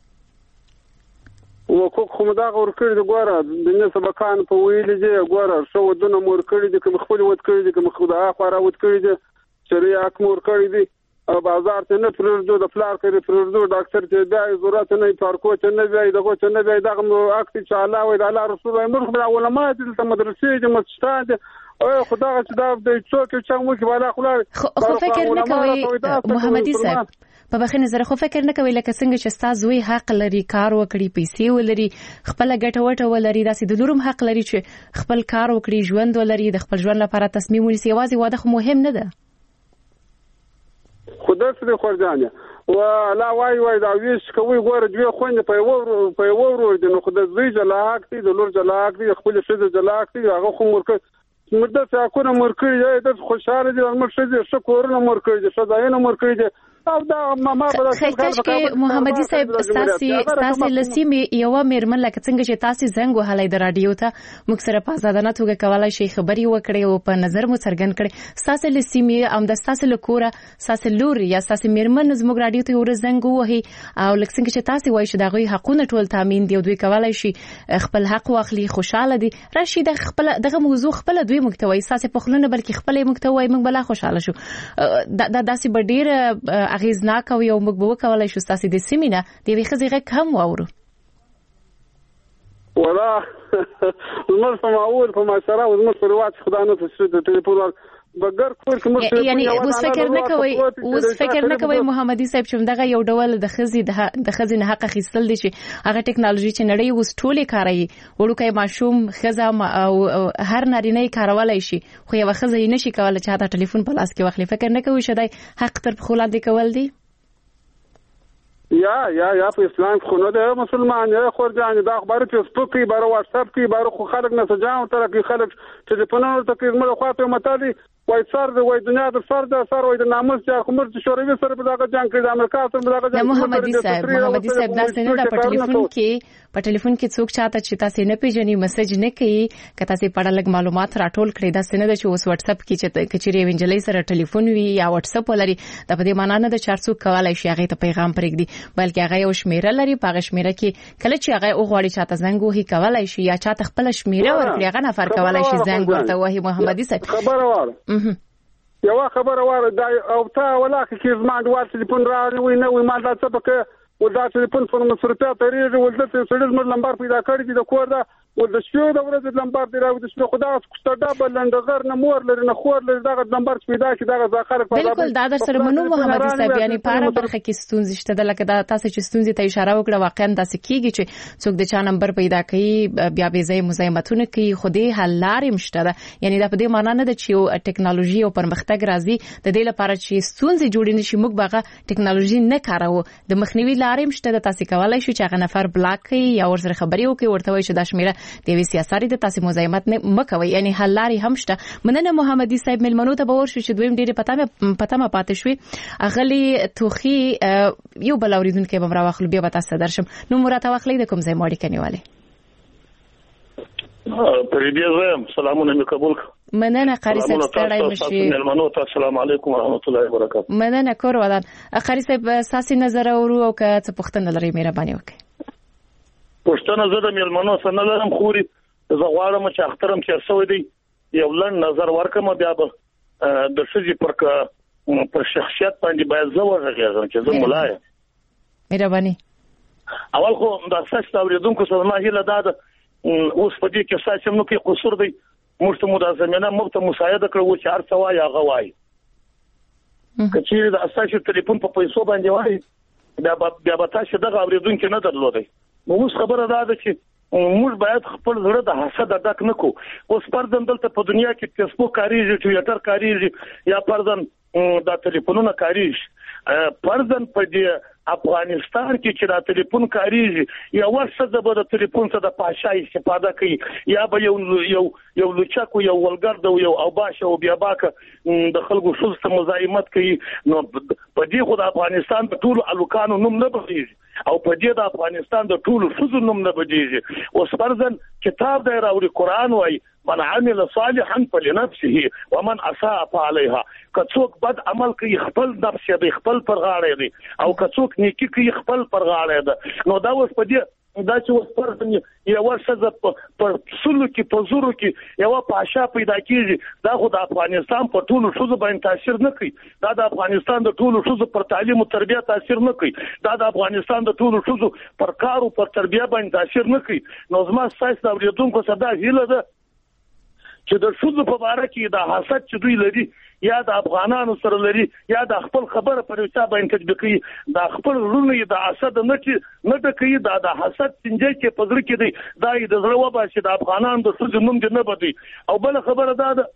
وکړو خو دا ور کړی د ګوره د نه سبقان په ویل دي ګوره شو ودونه مور کړی دي کوم خپل ود کړی دي کوم خدای خو را ود کړی دي شریعه مور کړی دي او بازار ته نه پرېږدو د فلار کې پرېږدو ډاکټر ته دا ضرورت نه پارکو ته نه وای دغه ته نه وای دغه اکت چې الله وای د الله رسول الله مرخ علماء د مدرسې د مسجد او خدای چې دا د څوک چې موږ بالا خو فکر نه کوي محمدي صاحب په بخښنې سره خو فکر نه کوي لکه څنګه چې تاسو وی حق لري کار وکړي پیسې ولري خپل ګټه وټه ولري داسې د لورم حق لري چې خپل کار وکړي ژوند ولري د خپل ژوند لپاره تصمیم ونیسي یوازې واده خو مهم نه ده خدای دې خورځانه و لا وای دا ویش کوي ګوره دوی خوند په یو ورو دي نو خدای زوی جلاک دي د لور جلاک دي خپل شذ جلاک دي هغه خو مرده څاکونه مرکړي د خوشاله دي مرشد شکرونه مرکړي شذاینه مرکړي او دا ما په خلک محمدي صاحب تاسو لسیمه یو میرمن لکه څنګه چې تاسو زنګ وهلای د رادیو ته موږ سره په ازادانه توګه کولای شي خبري وکړي او په نظر مو څرګند کړي تاسو لسیمه ام د تاسو لکوره تاسو لور یا تاسو میرمن زموږ رادیو ته ور زنګ وهي او لکه څنګه چې تاسو وایي چې دغه حقونه ټول تامین دی او دوی کولای شي خپل حق واخلي خوشاله دي راشي د خپل دغه موضوع خپل دوی محتوي تاسو په خلونه بلکې خپل محتوي موږ بلا خوشاله شو دا داسې بډیر اغیزناک او یو موږ به کولای شو تاسو د سیمینه د وی خزیغه کم واورو ولا زموږ په معول په معاشره او زموږ په رواج خدای نه څه د ټلیفون بغیر کور کوم یعنی اوس فکر نه کوي محمدي صاحب چې دغه یو ډول د خزي نه حق اخیستل دي چې هغه ټکنالوژي چې نړۍ اوس ټوله کاروي وړوکې ماشوم خزه او هر نارینه کارولای شي خو یو خزه یې نشي کولای چې دا ټلیفون په لاس کې واخلي فکر نه کوي چې دای حق تر خلاندې کول دي یا په اسلام خو نه ده مسلمان یا خورجان دا خبره فیسبوک کې بار واتس اپ کې بار خو خلک نه سجاو تر کې خلک ټلیفونونو ته کې موږ خواته متالي وای سر د وای دنیا د سر وای د ناموس چې کومر چې شوروي سره په دغه جنگ کې د امریکا سره په دغه جنگ محمدي صاحب دا څنګه په ټلیفون کې څوک چاته چې تاسو نه پیژني میسج نه کوي که تاسو په اړه لږ معلومات راټول کړئ دا څنګه چې اوس واتس اپ کې چې کچېری وینجلې سره ټلیفون وي یا واتس اپ ولري دا په دې معنی نه د 400 کولای شي هغه ته پیغام پرېږدي بلکې هغه یو شمیره لري په شمیره کې کله چې هغه وغواړي چاته زنګ وهي کولای شي یا چاته خپل شمیره ورکړي هغه نفر کولای شي زنګ ورته وهي محمدي صاحب خبره واره یو خبره واره دا او تا ولاکه کې زما د واتس ټلیفون راوي نه وي ما دا څه پکې ولدا ټلیفون په مصرفه تریږي ولدا سړي زموږ نمبر پیدا کړی د کور دا ولدا شو د ورځې نمبر دی راوي د خدا ستړه بلند غر نه مور لري نه خور لري دا نمبر پیدا کی دا ځخر په بالکل دا در سره منو محمدي صاحب یعنی پاره برخه کې ستونزې شته د لکه دا تاسو چې ستونزې ته اشاره وکړه واقعا داسې کیږي چې څوک د چا نمبر پیدا کوي بیا به ځای مزاحمتونه کوي خو دې حل لارې مشته ده یعنی دا په دې معنی نه ده چې ټکنالوژي او پرمختګ راځي د دې لپاره چې ستونزې جوړې نشي موږ باغه ټکنالوژي نه کارو د مخنیوي لارې مشته ده تاسو کولای شئ چې هغه نفر بلاک کړئ یا ورسره خبري وکړئ ورته وایي چې دا شمیره د وی سیاسي د تاسو مزاحمت نه مکوي یعنی حل لارې هم شته مننه محمدي صاحب ملمنو ته باور شو چې دویم ډېر پته ما پاتې شوې اغلی توخي یو بل اوریدونکو به راوخلو بیا به تاسو درشم نو مراته واخلې د کوم ځای ماړي کنيواله پریدیزم سلامونه می قبول مننه قاری صاحب ستړی مشي ملمنو ته السلام علیکم ورحمت الله وبرکاته مننه کور ودان قاری صاحب ساسي نظر اورو او که څه پوښتنه لري مهرباني وکړئ پښتنه زه د ملمنو سره لرم خوري زه غواړم چې اخترم چې سوي دی یو لن نظر ورکم بیا به د شذي پر شخصیت باندې باید زه ورغږم چې زه ملای مهرباني اول خو د اساس اوریدونکو سره ما هیله ده اوس په دې کې ساسم نو کې قصور دی موږ ته مدازمنه موږ ته مساعده کړو چې هر څه وایي هغه وایي کچې د اساس ټلیفون په پیسو باندې وایي بیا به تاسو دغه اوریدونکو نه درلودي نو اوس خبره ده چې موږ باید خپل زړه د حسد ډک نکو اوس پردن دلته په دنیا کې فیسبوک کاریږي ټویټر کاریږي یا پردن د ټلیفونونو کاریږي پردن په دې افغانستان کې چې د ټلیفون کاریږي یا ورسره به د ټلیفون څخه د پاشای استفاده کوي یا به یو لچکو یو ولګرد یو او باشه او بیا باکه د خلکو شوزته مزاحمت کوي نو په دې خو د افغانستان د ټولو الوکانو نوم نه بخیږي او په دې د افغانستان د ټولو شوزو نوم نه بجیږي اوس پرځن کتاب دی راوړي قران وای من عمل صالحا فلنفسه ومن اساء فعليها کڅوک بد عمل کوي خپل نفس یې خپل پر غاړه دی او کڅوک نیکی کوي خپل پر غاړه ده نو دا اوس په دې دا چې اوس پرځن یو ورسره پر سلو کې په زورو کې یو پاشا پیدا کیږي دا خو د افغانستان په ټولو شوزو باندې تاثیر نه کوي دا د افغانستان د ټولو شوزو پر تعلیم او تربیه تاثیر نه کوي دا د افغانستان د ټولو شوزو پر کار او پر تربیه باندې تاثیر نه کوي نو زما ساينس د اوریدونکو صدا هیله ده چې د شوزو په اړه کې د حسد چې دوی لري یا د افغانانو سره لري یا د خپل خبره پر وسه باندې تطبیقي د خپل لونی د حسد نه د کوي د حسد څنګه چې پزړه کې دی دا د زړه وبا چې د افغانانو د شوزو نوم دې نه بدي او بل خبره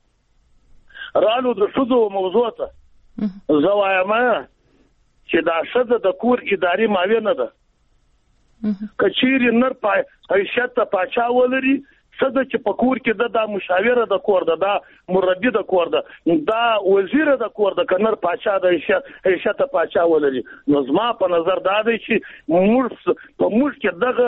ده رالو د شوزو موضوع ته زوایم چې د شذ د کور اداري معاونه ده کچېری نر پای حیثیت ته پاچا ولري صد چې په کور کې د مشاوره د کور د مربي د کور د وزیر د کور د کنر پاچا د عزت پاچا ولري. نو زما په نظر دا دی چې موږ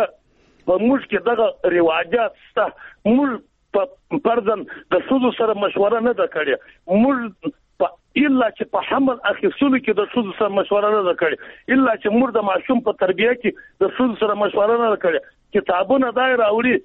کې دغه رواجات سته. موږ پرځن د سودو سره مشوره نه ده کړې. موږ الا چې په حمل اخیستلو کې د سودو سره مشوره نه ده کړې. الا چې موږ د ماشوم په تربیه کې د سودو سره مشوره نه ده کړې. کتابونه دای راوړي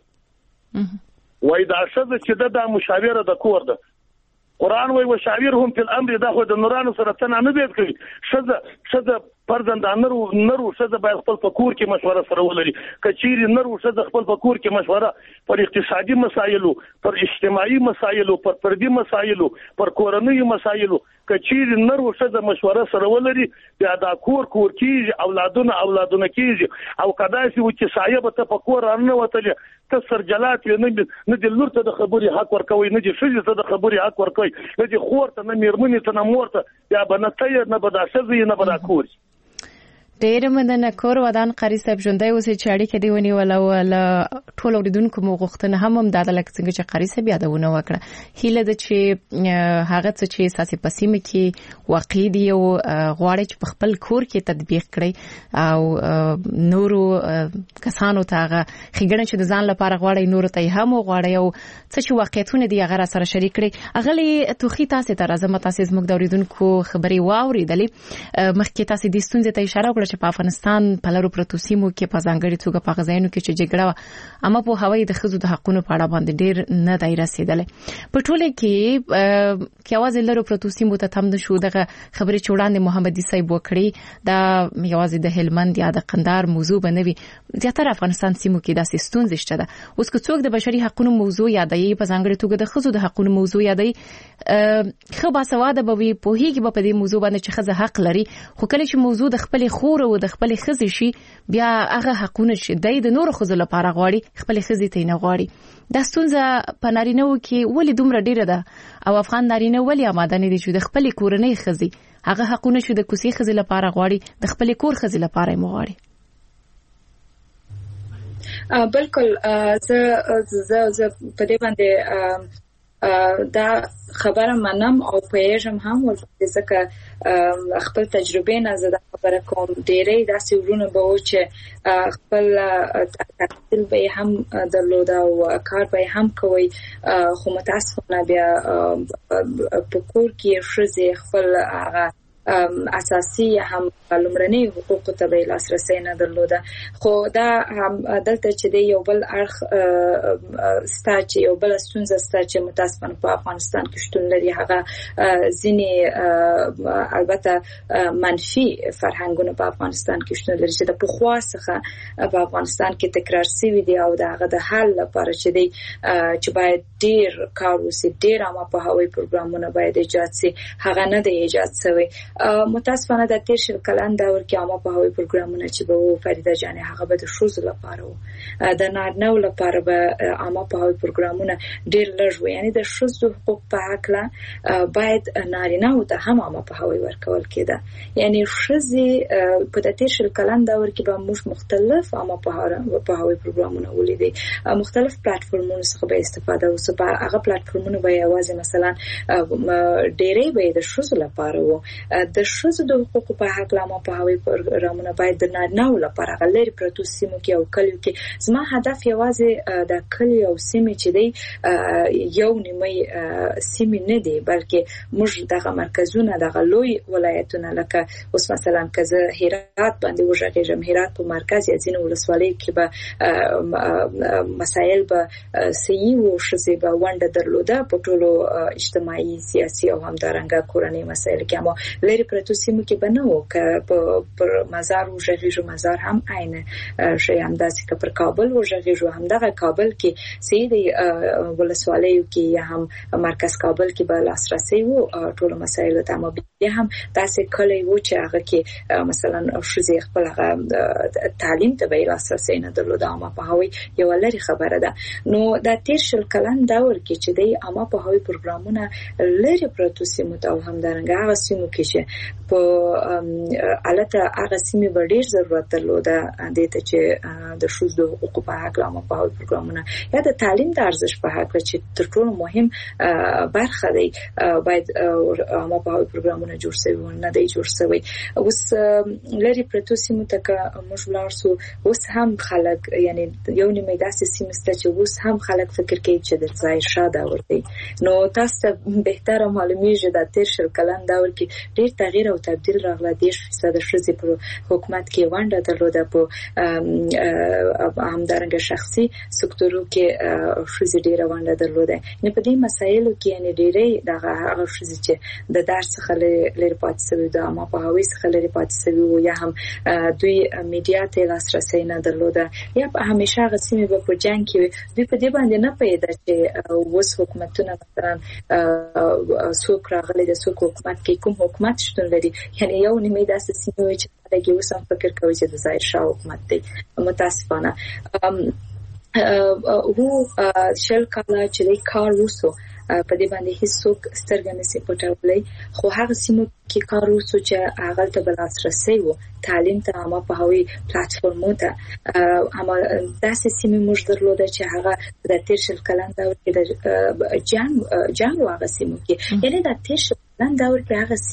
وای دا څه چې د مشاوره د کور ده. قرآن وای وشاورهم فی الامر دا خو د نورانو سره تنه نه بیت کوي. شذ پرځند نرو شذ باید خپل فکر کې مشوره سره ولري. کچيري نرو شذ خپل فکر کې مشوره پر اقتصادي مسایلو، پر اجتماعي مسایلو، پر فردي مسایلو، پر کورنۍ مسایلو کچيري نرو شذ مشوره سره ولري بیا دا کور کیږي، اولادونه کیږي. او کداسي و چې صاحب ته فکر نه وتل ته سرجلات نه د لور ته د خبري حق ورکوي، نه د شذ ته د خبري حق ورکوي، نه د خور ته، نه میرمنې ته، نه مور ته، یا بنته نه بدا شذ نه بدا کور. ډېر مننه کور ودان قاری صاحب ژوندۍ اوسې چې اړیکه دی ونیول او ټول اوریدونکو مو غوښتنه هم د لکه څنګه چې قاری صاحب یادونه وکړه. هیله ده چې هغه څه چې اساسي پسیمه کې واقع دي او غواړي چې په خپل کور کې تطبیق کړي او نورو کسانو ته هغه خګنه چې د ځان لپاره غواړي نورو ته هم غواړي او څه چې واقعیتونه دي هغه سره شریک کړي. اغلی توخی تاسو ته راځم، تاسو زموږ د اوریدونکو خبري واوریدلې. مخکې تاسو د ستونزې ته اشاره وکړه چې په افغانستان په لارو پروتو سیمو کې په ځانګړي توګه په غزاینو کې چې جګړه اما په هوایي د خزو د حقونو په اړه باندې ډېر نه دی رسیدلې. په ټوله کې یوازې لارو پروتو سیمو ته تم نشو دغه خبرې چې وړاندې محمدي صاحب وکړي دا یوازې د هلمند یا د قندهار موضوع بنوي. زیاتره افغانستان سیمو کې داسې ستونزې شته. اوس که څوک د بشري حقونو موضوع یادوي، په ځانګړي توګه د خزو د حقونو موضوع یادوي، خو باسواده به وي، پوهیږي په دې موضوع باندې چې خزه حق لري. خو کله چې موضوع د خپل خور او د خپل خزې شي بیا هغه حقونه شي د نور خزو لپاره غواړي، خپل خزې ته نه غواړي. دا ستونزه په نارینه کې ولې دومره ډیره ده او افغان نارینه ولې آماده نه دي چې د خپل کورنۍ خزې هغه حقونه شي د کوسي خزې لپاره غواړي، د خپل کور خزې لپاره یې غواړي. بالکل زه په دې باندې دا خبره منم او پېژم هم ورته ځکه خپل تجربه نه زده خبره کوم. ډېرې داسې ورونه به و چې خپل تحصیل به هم درلود او کار به هم کوي، خو متاسفانه بیا په کور کې ښځې خپل هغه اساسي هم لومړني حقوق ته به لاسرسي نه درلوده. خو دا هم دلته چې دی یو بل اړخ ستا چې یو بل ستونزه ستا چې متاسفانه په افغانستان کې شتون لري، هغه ځینې البته منفي فرهنګونه په افغانستان کې شتون لري چې د پخوا څخه په افغانستان کې تکرار شوي دي او د هغه د حل لپاره چې دی چې باید ډیر کار وشي، ډیر عامه په هوایي پروګرامونه باید ایجاد شي، هغه نه دی ایجاد شوی. متاسفانه د تیر شل کلن دور کې عامه په هوایي پروګرامونه چې به فریده جان هغه به د شوز لپاره وو، د نارینه‌و لپاره به عامه په هوایي پروګرامونه ډیر لږ وو. یعنی د شوز حقوق په حق باید نارینه‌و ته هم عامه په هوایي ورکول کېده. یعنی شوزي په د تیر شل کلن دور کې به موږ مختلف عامه په هوایي پروګرامونه ولیدي، مختلف پلیټفارمونو څخه به استفاده وسو. په هغه پلیټفارمونو به یوازې مثلا ډېرې به د شوز لپاره وو. د شوزو د حقوقو په حق لامه په هوایي پروګرامونه باید د نارینه‌و لپاره غلري پروتو سیمو کې او کلیو کې. زما هدف یوازې د کلی او سیمې چې دی یو نیمه سیمې نه دی، بلکې موږ دغه مرکزونه دغه لوی ولایتونه لکه اوس مثلا کزه هرات باندې وژغېږم، هرات په مرکز یا ځینې ولسوالۍ کې به مسایل به صحیح و شوزي به ونډه درلوده په ټولو اجتماعي سیاسي او همدارنګه کورنۍ مسایل کې. اما لري پروتو سیمو کې بنو ک پر مزار او ژغېږو مزار هم عین شي، هم داسې ک پر کابل او ژغېږو هم دغه کابل کې سیدي ولسوالیو کې یا هم مرکز کابل کې به لاسرسي وو ټول مسایل ته. اما بیا هم داسې کلی وو چې هغه کې مثلا شوزي خپل تعلیم ته به لاسرسي نه درلود. اما په هوایي یو لري خبره ده. نو د تیر شل کلن دور کې چې دی اما په هوایي پروګرامونه لري پروتو سیمو ته او همدارنګه هغه سیمو کې چې کې په الته هغه سیمه ډېر ضرورت درلوده د ته چې د شوز د حقوقو په حق عامه پوهاوی پروګرامونه یا د تعلیم د ارزښت په حق چې تر ټولو مهم برخه دی باید عامه پوهاوی پروګرامونه جوړ شي نه دی جوړ شوی. اوس لري پرتو سیمو ته موږ لارسو اوس هم خلک یعنی یو نیمه داسې سیمه ست چې اوس هم خلک فکر کوي چې د ځای شاده ورته نو تاسو بهتره معلومیږي د تیر شل کلن دور کې ډیر تغییر او تبديل راغله. 10% شذې په حکومت کې ونده درلوده په همدارنګه شخصي سکتورو کې شذې ډیر ونده درلوده. نه په دې مسایلو کې یعنی ډیرې دغه هغه شذې چې د درس څخه لري پاتې شوی د عامه پوهاوی څخه لري پاتې شوی یا هم دوی میډیا ته لاسرسي نه درلوده یا په همیشه غسیمه په جنگ کې دوی په دې باندې نه پیدا چې وس حکومتونه مثلا څوک راغلي د څوک حکومت کې کوم حکومت شتون لري یعنی یو نیمه داسې سیمه چې دغه اوس هم فکر کوي چې د ځای شاه حکومت دی. متاسفانه هو شل کاله چې کار وسو په دې باندې هیڅوک سترګې نشي پټولای خو هغه سیمو کې کار وسو چې هغه ته بلاسرسي وو تعلیم ته عامه پوهاوی پلیټفارمونو ته اما داسې سیمې موږ درلوده چې هغه د تیر شل کلن دور کې د جنگ هغه سیمو کې یعنی د تیر شل کلن دور کې هغه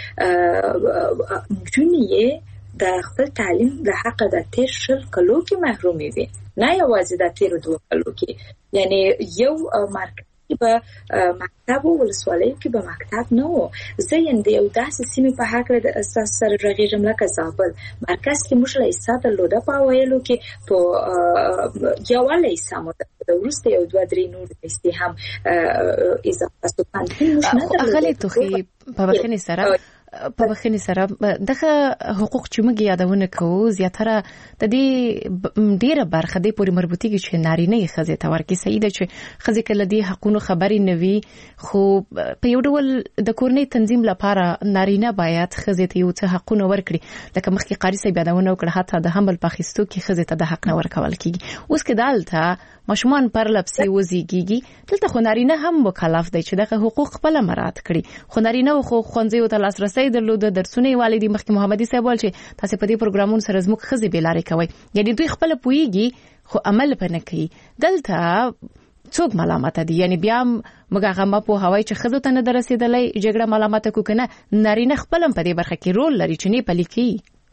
سیمې جونیه د خپل تعلیم د حق د تیر شل کلو کې محرومي وي نه یوازې د تیر 2 کلو کې یعنی یو مرکز په مکتب او ولسوالۍ کې به مکتب نه وو. زه یې د یو داسې سیمې په حق له اساس سره راغېږم لکه زابل مرکز کې موږ له ایساده لوده په ویلو کې په یو ولې سمو د ورسته یو 2-3 نور دستي هم اضافه ستانه اغلی توخي په بخنه سره دغه حقوق چې موږ یادونه کوو زیاتره د دې ډیره برخه د پوری مربوطیږي چې نارینه یې خزه ته ورکی صحیح ده چې خزه کله دې حقوقو خبري نوي خو په یو ډول د کورنۍ تنظیم لپاره نارینه باید خزه ته یو څه حقوقو ورکړي لکه مخکې قاری صاحب یادونه وکړه حتی د حمل پاخستو کې خزه ته د حق نه ورکول کیږي. اوس کې دالته مشمان پر لپسي وزيږي دلته خو نارینه هم مکلف دی چې دغه حقوق خپل مراعات کړي خو نارینه خو خوندې ته لاسرسي درلوده درسونه والدي مخکې محمدي صاحب ول چې تاسو په دې پروګرامونو سره زموږ خزي بیلارې کوي یعنی دوی خپل پويږي خو عمل پنه کوي. دلته څوک ملامت دي یعنی بیا موږ هغه په هوای چې خزو ته نه درسیدلې جګړه ملامت کو کنه نارینه خپل په دې برخه کې رول لري چې نه پلیکي.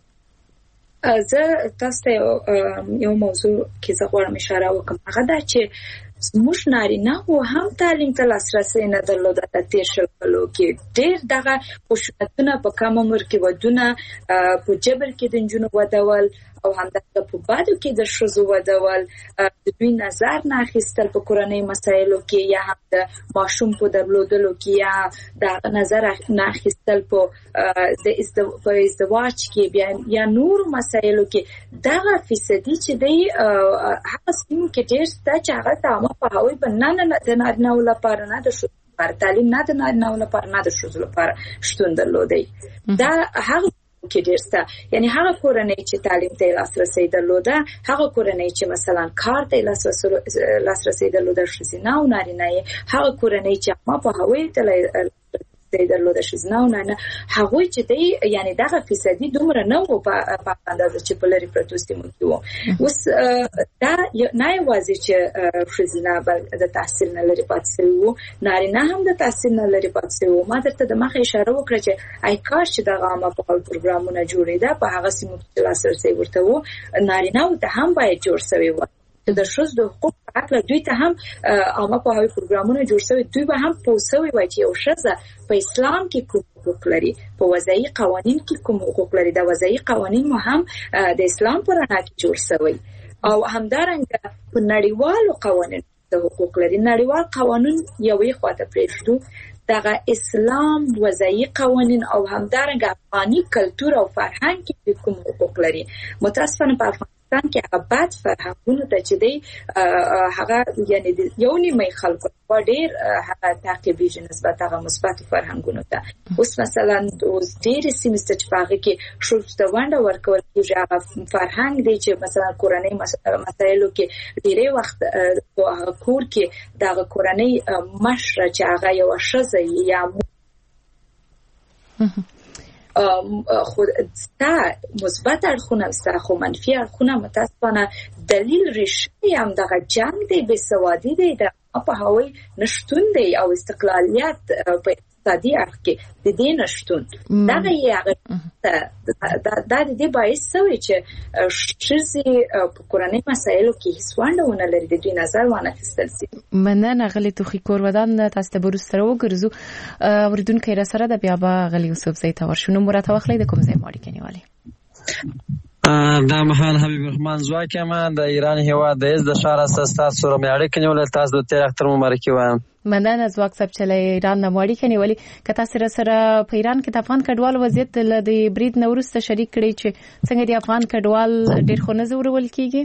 زه تاسو یو موضوع کې زه غواړم اشاره وکم هغه دا چې موږ نارینه او هم تعلیم ته لاسرسي نه درلوده د تیر شل کلو کې ډېر دغه خشونتونه په کم عمر کې ودونه په جبر کې د جنونو ودول او همدغه په بادو کې د شذو ودول د دوی نظر نه اخیستل په کورنۍ مسایلو کې یا هم د ماشوم په درلودلو کې یا د نظر نه اخیستل په ازدواج کې یا نور مسایلو کې دغه فیصدي چې دی هغه سیمو کې ډېر ست چې هغه ته په هوی بنانه د نارینه لپاره نه د شذو لپاره تعلیم نه د نارینه لپاره نه د شذو لپاره شتون درلودي. دا هغه کې ډېر ست یعنی هغه کورنۍ چې تعلیم ته لاسرسي درلوده هغه کورنۍ چې مثلا کار ته لاسرسي درلوده شزینه او نارینه هغه کورنۍ چې ما په هوی ته درلوده شزینه او نه هغه چې دی یعنی دغه فیصدي دومره نه و په اندازه چې په لري پروتستي مو اوس دا نه یوازې چې شزینه بل د تحصیل نه لري پاتې نارینه هم د تحصیل نه لري پاتې ما درته د مخه اشاره وکړه چې آی کار چې د عامه پروګرامونه جوړېده په هغه سیمو کې لاسرسي ورته و نارینه ته هم باید جوړ شوی و د شذ د حقوق په اړه دوی ته هم عامه پوهاوی پروګرامونه جوړ شوی دوی به هم پوسوي وای چې یو شذ په اسلام کې کوم حقوق لري په وضعي قوانين کې کوم حقوق لري د وضعي قوانين مو هم د اسلام پر رڼا کې جوړ شوی او همدارنګه په نړیوالو قوانینو د حقوق لري نړیوال قوانین یوې خواته پرېږدو دغه اسلام وضعي قوانین او همدارنګه افغاني کلچر او فرهنګ کې کوم حقوق لري. متاسفانه په افغانستان کې هغه بد فرهنګونه ته چې دی هغه یعنی یو نیمه خلکو ډېر هغه تعقیبي نسبت هغه مثبت فرهنګونه ته اوس مثلا اوس ډېر سیمسته چې هغه کې شوز د ونده ورکول کېږي هغه فرهنګ دی چې مثلا کورنۍ مسایلو کې ډېر وخت په کور کې د کورنۍ مشره چې هغه یو شذ یا خود تا مثبت اړخونه ستا خو منفي اړخونه متاسفانه دلیل ریښې هم دغه جنگ دی بېسوادي دی د په هوای نشټون دی او استقلالیت په اقتصادي اړخ کې د دې نشټون دغه یې هغه د دې باعث شوی چې ښځې په کورنۍ مسایلو کې هیڅ ونډه ونه لري د دوی نظر وانخیستل شي. مننه غلی توخی کور ودان تاسو ته برسره وګرځو اوریدونکو را سره د بیا با غلی یوسفزی ته ورشنو مرته وخلې د کوم ځای ماړي کنيوالي دا مهال حبیب الرحمن زواکه ما د ایران هیواد د شهر اساس سره مې اړیکې نیولې تاسو د تیر اختر مبارکي وایم. مننه زواک صاحب چې ایران نه ماړي کنيوالي کته سره په ایران کې د افغان کډوال وضعیت د برید نورسته شریک کړي چې څنګه د افغان کډوال ډېر خو نه زورول کیږي.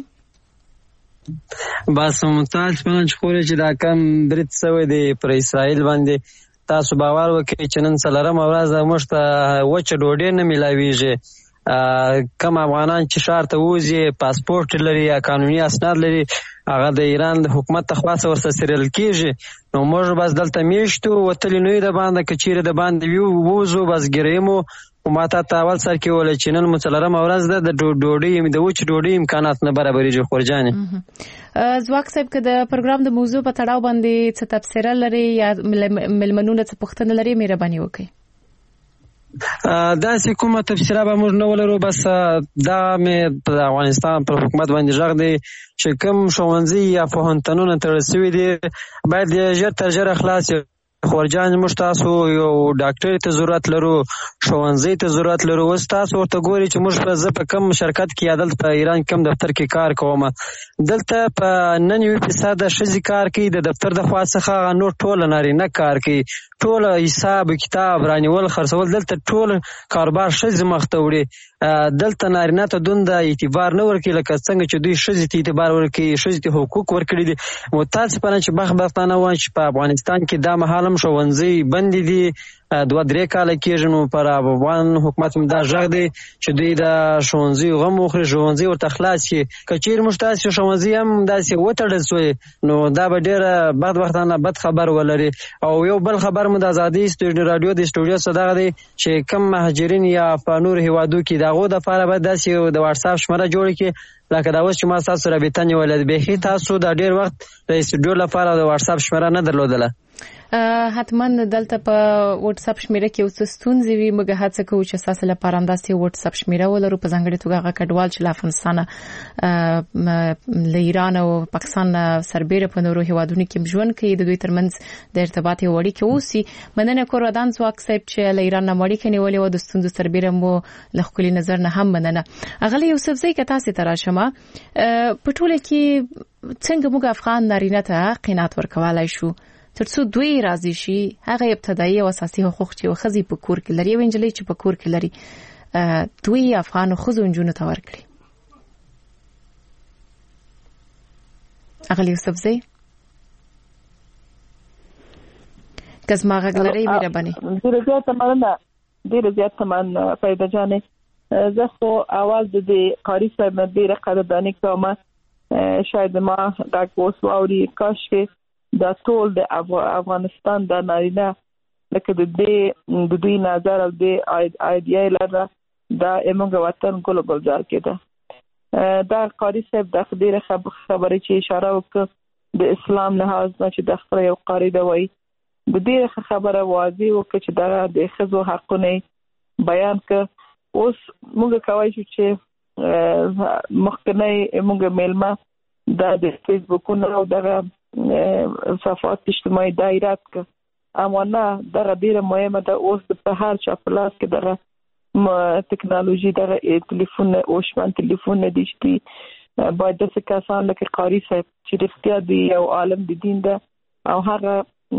بس ممتاز پنځ خوري چې دا کم برید سوی دی پر اسرائیل باندې تاسو باور وکړئ چې نن څلورم ورځ موږ ته وچ ډوډۍ نه ملاويږي. کم افغانان چې ښار ته وځي پاسپورت لري یا قانوني اسناد لري هغه د ایران د حکومت تخواص ورسره سریل کیږي نو موږ بس دلته میشتو وتلی نوې د باندې کچېره د باندې ووزو بس ګریمو او ماته تاول سر کې ول چې نن مڅلرم اورز د ډوډۍ د وچ ډوډۍ امکانات نه برابرېږي خورجانې. زواک صاحب که د پروګرام د موضوع په تړاو باندې څه تبصره لري یا ملمنونه څه پوښتنه لري مهرباني وکړئ. دا سې کومه تفسیره به موږ نه ولرو بس دا مې په افغانستان پر حکومت باندې ژغ دی چې کوم ښوونځي یا پوهنتونونه تړل شوي دي باید ژر تر ژره خلاص خورجان موږ تاسو یو ډاکټر ته ضرورت لرو ښوونځي ته ضرورت لرو اوس تاسو ورته ګوري چې موږ په کم شرکت کې یا دلته په ایران کم دفتر کې کار کوم دلته په 99% ښځې کار کوي د دفتر د خوا څخه نور ټول نارینه کار کوي ټول حساب کتاب رانیول خرڅول دلته ټول کاروبار ښځې مخ ته وړي دلته نارینه ته دومره اعتبار نه ورکوي لکه څنګه چې دوی ښځې ته اعتبار ورکوي ښځې ته حقوق ورکړي دي متاسفانه چې بختانه وایي چې په افغانستان کې دا مهال هم ښوونځي بندې دي 2-3 کاله کېږي نو پر افغان حکومت دا ژغ دی چې دوی د ښوونځي غم وخوري ښوونځي ورته خلاص کړي که چیرې موږ تاسې ښوونځي هم داسې وتړل شوی نو دا به ډېره بختانه بد خبر ولري او یو بل خبر مو د ازادي راډیو د سټوډیو څخه دغه دی چې کم مهاجرین یا په نور هیوادو کې د هغو دپاره باید داسې د واتساپ شمېره جوړه کړي لکه دا اوس چې ما ستاسو رابطه نیولې بیخي تاسو دا ډېر وخت د سټوډیو لپاره د واتساپ شمېره نه درلودله حتما دلته په واتس اپ شمیره کې اوس ستونزې وي موږ هڅه کوو چې تاسو لپاره انداسې واتس اپ شمیره ولرو په ځانګړي توګه هغه کډوال چې له افغانستان له ایران او پاکستان سربېره په نورو هیوادونو کې ژوند کوي د دوی ترمنځ د ارتباط اړیکې اوسي. مننه کورودان زواک صاحب چې له ایران نه مړی کني ولې و د ستونزو سربېره مو له خپل نظر نه هم مننه. اغلی یوسفزی که تاسو ته راشمه په ټوله کې څنګه موږ افغان نارینه ته قناعت ورکولای شو ترڅو دوی راضي شي هغه ابتدایي او اساسي حقوق چې وخزي په کور کې لري او انجلۍ چې په کور کې لري دوی افغان خزو انجونو ته ورکړي. اغلی یوسفزی کزما غلري مهرباني ډیره زیاته من پیدا جانې زه خو اول د قاری صاحب نه ډیره قدرداني کوم شاید ما دا کوس واوري کاش دا ټول د افغانستان د نارینه لکه د دوی نظر او د ایډیا لره دا موږ وطن ګل ګلزار کېده دا قاری صاحب د خبره چې اشاره وکړه د اسلام لحاظ نه چې د خپل یو قاری دی وای د دې خبره واضح وکړه چې دا د ښځو حقونه بیان ک اوس موږ کوي چې مخکنی موږ میلمه د فیسبوکونو او دغه صفحات اجتماعي دایرات ک امانه دغه ډیره مهمه ده اوس په هر چا په لاس کې دغه ټکنالوژي دغه ټلیفون او شمن ټلیفون دي چې باید د کسان لکه قاری صاحب چې رښتیا دی یو عالم د دین ده او هغه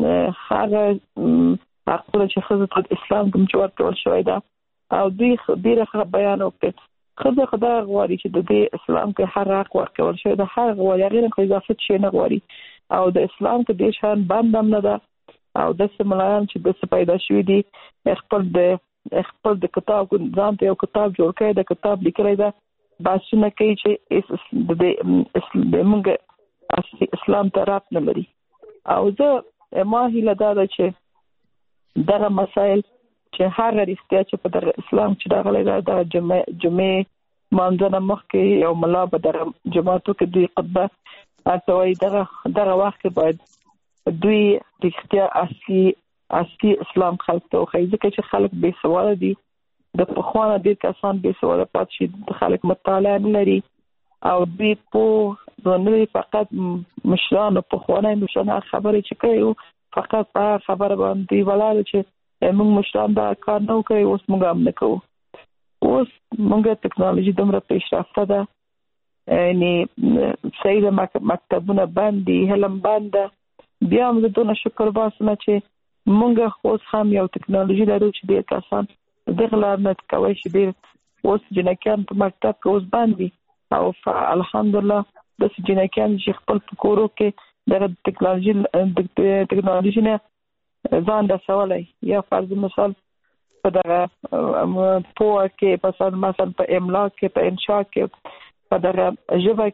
حقونه چې خزه د اسلام کوم چې ورکول شوی ده او دوی ډیره بیان وکړي خزه خدای غواړي چې د اسلام کې هر حق ورکول شوی ده هر غواړي غیر اضافه شي نه غواړي او د اسلام کې د شان باندې نه ده او د سملایان چې د پیدا شوی دي خپل د کتاب ځان ته یو کتاب جوړ کړي د کتاب لیکلی ده باسونه کوي چې د موږ اسلام طرف نه لري او زه ما هیله ده چې دغه مسائل چې هغه رښتیا چې په دغه اسلام چې راغلی دا د جمعې مانځنه مخکې یو ملا به دغه جماعتو کې دوی خطبه اتوي دغه وخت کې باید دوی رښتیا اصلي اسلام خلق ته وښيي ځکه چې خلک بې سواده دي د پخوانه ډېر کسان بې سواده پاتې شي د خلک مطالعه نه لري او دوی په نه فقط مشرانو پخوانه مشرانو خبرې چې کوي فقط په خبره باندې ولاړ چې موږ مشران دا کار نه کوي اوس موږ هم نه کوو. اوس موږ ټکنالوژي دومره پیشرفته ده یعنی صحیح مکتبونه بند دي علم بند ده بیا هم زه دونه شکر باسم چې موږ اوس هم یو ټکنالوژي لرو چې ډېر کسان دغه لار نه کوي چې ډېر اوس جنکیان په مکتب کې اوس باندې او الحمدلله د جنکیان چې خپل په کورو کې د ټکنالوژي نه ځان رسولی یا فرض مثال په دغه پوهه کې مثلا په املا کې په انشاء کې په دغه ژبه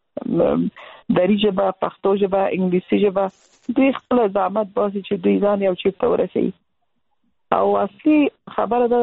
کې دري ژبه پښتو ژبه انګلیسي ژبه دوی خپل زحمت باسي چې دوی ځان یو چیز ته ورسوي. او اصلي خبره ده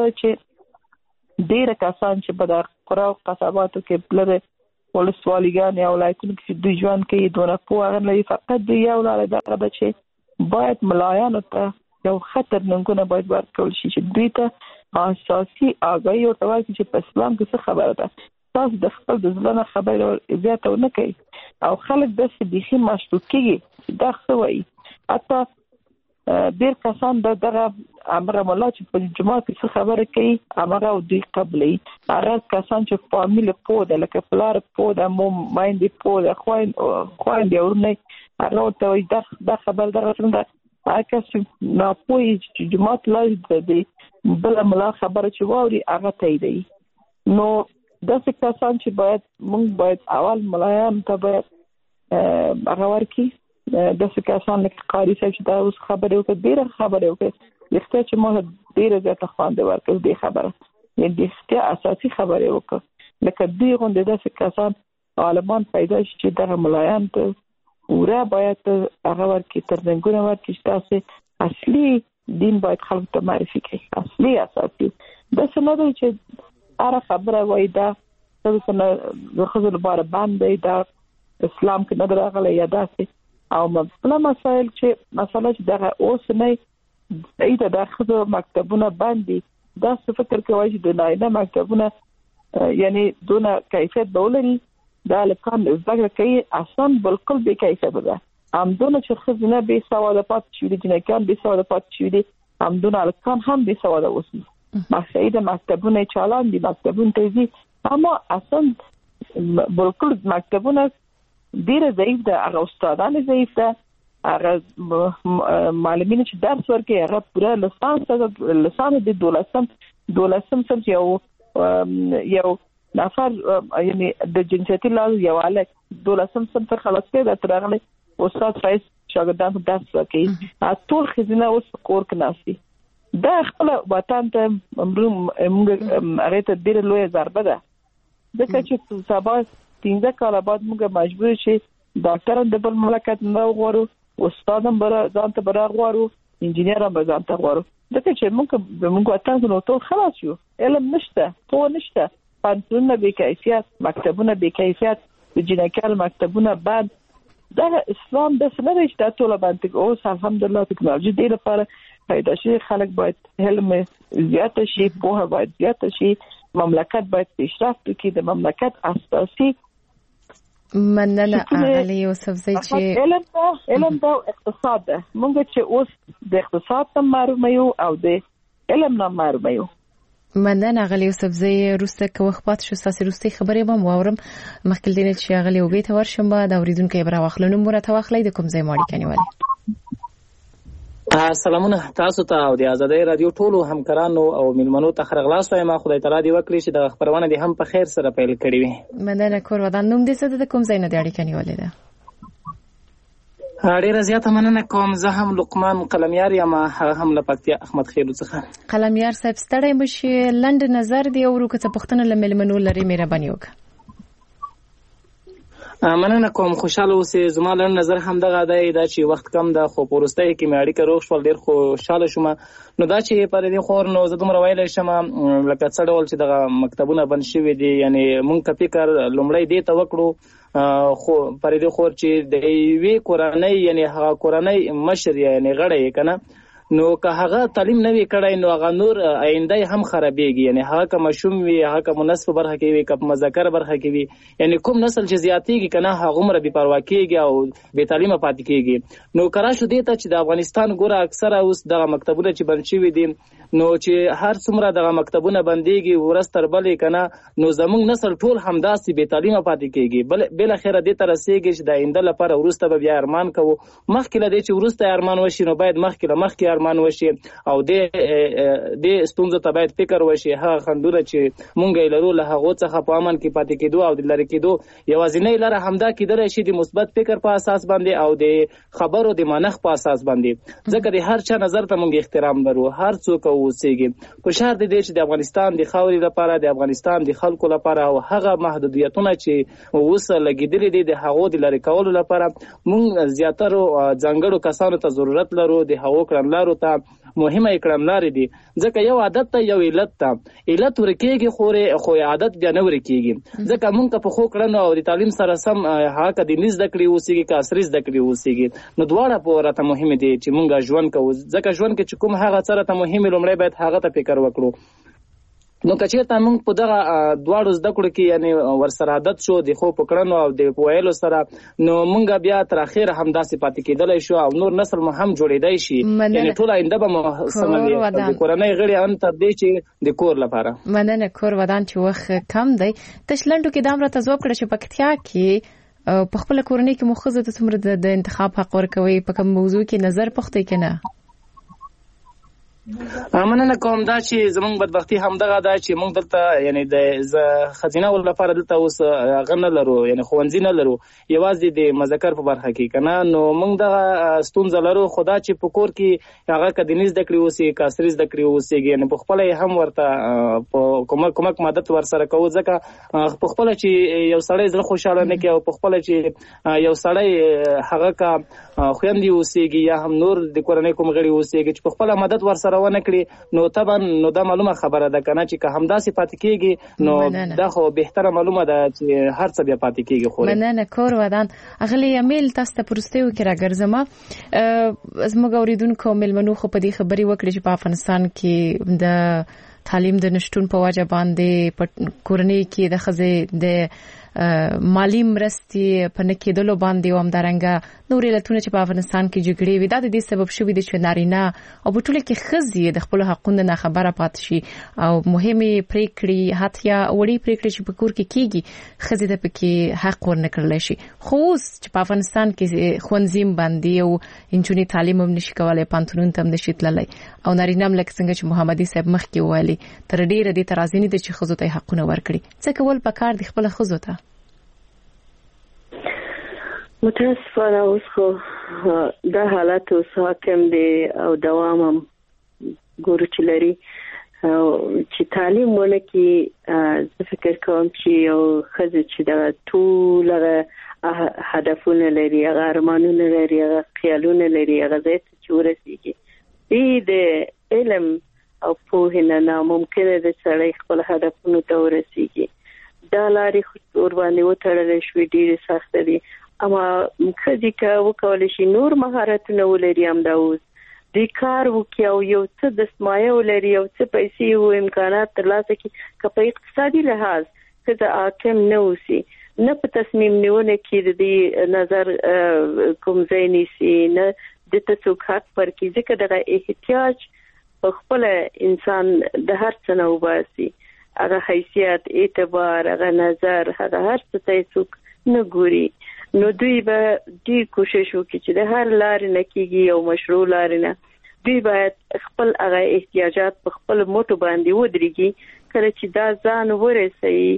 چې ډېر کسان چې په د قرا او قصباتو کې بلره ولسوالیګان یا ولایتونو کې دوی ژوند کوي دونه پوهه نه لري فقط دوی یو لاره ده چې باید ملایانو ته یو خطر ننګونه باید ورکول شي چې دوی ته اساسي آگاهي ورته ورکړي چې په اسلام کې څه خبره ده تاسو د خپل د ځلانه خبره زیاته ونه کوي او خلک داسې بیخي مشروط کېږي دا ښه وایي حتی ډېر کسان دغه امر مولا چې په جماعت کې څه خبره کوي هغه دوی قبلې هغه کسان چې فامیل پوه ده لکه پلار پوه ده مایندې پوه ده خویندې ورونه هغه ورته وایي دا خبر دغه څنګه هغه کس چې ناپوهي چې جماعت لارې دی بله ملا خبره چې واوري هغه تاییدوي. نو داسې کسان چې موږ باید اول ملایان ته باید هغه ورکړي داسې کسان لکه قاري صاحب چې دا اوس خبرې وکړي ډېره خبرې وکړي رښتیا چې ما ډېره زیاته خوند ورکړ دې خبره یعنې رښتیا اساسي خبرې وکړه لکه دوی غوندې داسې کسان عالمان پیدا شي چې دغه ملایان ته پوره باید هغه ورکړي ترڅنګونه ورکړي چې تاسې اصلي دین باید خلکو ته معرفي کړي اصلي اساسي داسې نه دی چې هره خبره وایي دا د ښځو لپاره بند دی دا اسلام کې نه راغلی یا داسې او مثلا مسائل چې دغه اوس نه ایته د ښځو مکتبونه باندې دا څه فکر کوي چې د نارینه مکتبونه یعنی دونه کیفیت به ولري دا لکان زده کوي اصلا بالکل بې کیفیته ده همدونه چې ښځې نه بې سواده پاتې شوي دي جنکیان بې سواده پاتې شوي دي همدونه هلکان هم بې سواده اوسي مقصد مکتبونه چالان دي مکتبونه ته ځي اما اصلا بالکل مکتبونه ډیره ضعیف ده هغه استادان ضعیف ده هغه معلمین چې درس ورکوي هغه پوره لسان د دولسم صنف یو نفر یعنی د جنسیتي لحاظ یو هلک دولسم صنف خلاص کړی دا تر هغه استاد فایز شاګردانو درس ورکوي ټول ښځینه اوس په کور کې ناست دي دا خپل وطن ته موږ هغې ته ډېره لویه ضربه ده ځکه چې سبا 15 کاله بعد موږ مجبور شي ډاکټر د بل مملکت نه غواړو استاد هم ځان ته برا غواړو انجینر هم ځان ته غواړو ځکه چې موږ وطن نو ټول خلاص شو علم نشته پوهه نشته پانتونونه بې کیفیت مکتبونه بې کیفیت د جنکیانو مکتبونه بند دا اسلام داسې نه دی چې دا ټوله بند اوس الحمدلله ټکنالوژي دې لپاره پیدا شي خلک باید علم زیاته شي پوهه باید زیاته شي مملکت باید پیشرفت وکړي د مملکت اساسي مننه اغلی یوسفزی چې علم دا اقتصاد ده موږ چې اوس د اقتصاد ته معلومه یو او د علم نه معلومه یو. مننه اغلی یوسفزی روسته که وخت پات شو ساسي روستي خبرې به واورم مخکې دینه چې اغلی وګی ته ورشم به دا اوریدونکو برا واخلنو مرته واخلې د کوم ځای ماړی کنيوالي سلامونه تاسو ته او د آزادۍ رادیو ټولو همکارانو او ملمنو ته خرغلاس وایم خدای تعالی دې وکړي چې د خبرونه دې هم په خیر سره پیل کړي وي. مننه کور ودان نوم دې څه د کوم ځای نه دی اړیکه نیولې ده ډیره زیاته مننه کوم زه هم لقمان قلمیار یم هم له پکتیا احمد خیلو څخه. قلمیار صاحب ستړی مشي لند نظر دی او ورکه پښتنه لملمنو لري مهرباني وکړه. مننه کوم. خوشاله اوسې. زما له نظر هم دغه دی دا چې وخت کم ده خو پورستۍ کې مې اړیکه روغ شول ډیر خوشاله شوم. نو دا چې پر دې خور نو زه دومره ویلی شم لکه څه ډول چې دغه مکتبونه بند شوي دي یعنی مونږ که فکر لومړی دې ته وکړو خو پر دې خور چې د یوې کورنۍ یعنی هغه کورنۍ مشر یعنی غړی یې که نه نو که هغه تعلیم نه وي کړی نو هغه نور آینده هم خرابېږي. یعنی هغه که ماشوم وي هغه که منصف برخه کې وي که مذکر برخه کې وي یعنی کوم نسل چې زیاتېږي که نه هغومره بې پروا کېږي او بې تعلیمه پاتې کېږي. نو که راشو دې ته چې د افغانستان ګوره اکثره اوس دغه مکتبونه چې بند شوي دي نو چې هر څومره دغه مکتبونه بندېږي ورځ تر بلې که نه نو زموږ نسل ټول همداسې بې تعلیمه پاتې کېږي. بالاخره دې ته رسېږي چې د آینده لپاره وروسته به بیا ارمان کوو. مخکې له دې چې وروسته ارمان وشي نو باید مخکې له مخکې ارمان وشي او دې ستونزو ته باید فکر وشي. هغه خنډونه چې مونږ یې لرو له هغو څخه په امن کې پاتې کېدو او د لرې کېدو یوازینۍ لاره همدا کېدلی شي د مثبت فکر په اساس باندې او د خبرو د منښ په اساس باندې. ځکه د هر چا نظر ته مونږ احترام لرو هر څوک اوسېږي. فشار د دې چې د افغانستان د خاورې لپاره د افغانستان د خلکو لپاره او هغه محدودیتونه چې اوس لګېدلي دي د هغو د لرې کولو لپاره مونږ زیاترو ځانګړو کسانو ته ضرورت لرو. د هغو کړنلارو ته مهمه کړنلارې دي ځکه یو عادت ته یو علت ته علت ورکېږي خو عادت بیا نه ورکېږي. ځکه مونږ که په ښو کړنو او د تعلیم سره سم هغه که دیني زده کړې اوسېږي که عصري زده کړې اوسېږي نو دواړه په راته مهمې دي چې مونږ ژوند کوو. ځکه ژوند کې چې کوم هغه څه راته مهمې لومړی باید هغه ته فکر وکړو. نو که چېرته مونږ په دغه دواړو زده کړو کې یعنی ورسره عادت شو د ښو په کړنو او د ویلو سره نو مونږ بیا تر اخره همداسې پاتې کېدلی شو او نور نسل مو هم جوړېدی شي. یعنی ټوله آینده به مو سمه وي د کورنۍ غړي ان تر دې چې د کور لپاره. مننه. کور ودان چې وخت کم دی تش لنډو کې دا هم راته ځواب کړه چې پکتیا کې په خپله کورنۍ کې مو ښځو ته څومره د انتخاب حق ورکوئ په کوم موضوع کې نظر پوښتئ که نه؟ مننه کوم. دا چې زمونږ بدبختي همدغه ده چې مونږ دلته یعنی د ښځینهو لپاره دلته اوس هغه نه لرو یعنی ښوونځي نه لرو یوازې د مذکر په برخه کې که نه نو مونږ دغه ستونزه لرو. خو دا چې په کور کې هغه که دیني زده کړې اوسي که عصري زده کړې اوسېږي یعنی په خپله یې هم ورته په کومک مدد ورسره کوو. ځکه په خپله چې یو سړی زړه خوشحاله نه کړي او په خپله چې یو سړی هغه که خویندې اوسېږي یا هم نور د کورنۍ کوم غړي اوسېږي چې په خپله مدد ورسره ونه کړي نو طبعا نو دا معلومه خبره ده کنه چې که همداسې پاتې کېږي نو دا خو بهتره معلومه ده چې هر څه بیا پاتې کېږي. خو مننه کور ودان. اغلی امیل تاسو ته پرستیو کې راګرځم زموږ اوریدونکو ملمنو خو په دې خبرې وکړي چې په افغانستان کې د تعلیم د نشټون په وجه باندې په کورنۍ کې د ښځې د مالی مرستې په نه کېدلو باندې او همدارنګه نور علتونه چې په افغانستان کې جګړې وي دا د دې سبب شوي دي چې نارینه او په ټوله کې ښځې د خپلو حقونو نه خبره پاتې شي او مهمې پرېکړې حتی وړې پرېکړې چې په کور کې کېږي ښځې ته پکې حق ورنه کړلی شي. خو اوس چې په افغانستان کې ښوونځي هم بندي او نجونې تعلیم هم نشي کولی پوهنتونونو ته هم نشي تللی او نارینه هم لکه څنګه چې محمدي صاحب مخکې وویلي تر ډېره دې ته راضي نه دي چې ښځو ته یې حقونه ورکړي. څه کول پکار دي خپله ښځو ته؟ متاسفانه اوس خو دا حالت اوس حاکم دی او دوام هم ګورو چې لري چې تعلیم ونه کړي. زه فکر کوم چې یو ښځه چې دا ټول هغه هدفونه لري هغه ارمانونه لري هغه خیالونه لري هغه ځای ته چې ورسېږي دې د علم او پوهې نه ناممکنه ده سړی خپل هدفونو ته ورسېږي. دا لارې خو ورباندې وتړلی شوې ډېرې سخته دي اما ښځې که وکولی شي نور مهارتونه ولري همدا اوس دې کار وکړي او یو څه دستمایه ولري یو څه پیسې او امکانات ترلاسه کړي که په اقتصادي لحاظ ښځه حاکم نه اوسي نه په تصمیم نیونه کې د دې نظر کوم ځای نیسي نه د ته څوک حق ورکړي ځکه دغه احتیاج په خپله انسان د هر څه نه وباسي هغه حیثیت اعتبار هغه نظر هغه هر څه ته څوک نه ګوري. نو دوی به ډېر کوشش وکړي چې د هر لارې نه کېږي او مشروع لارې نه دوی باید خپل هغه احتیاجات په خپل موټو باندې ودرېږي. کله چې دا ځان ورسوي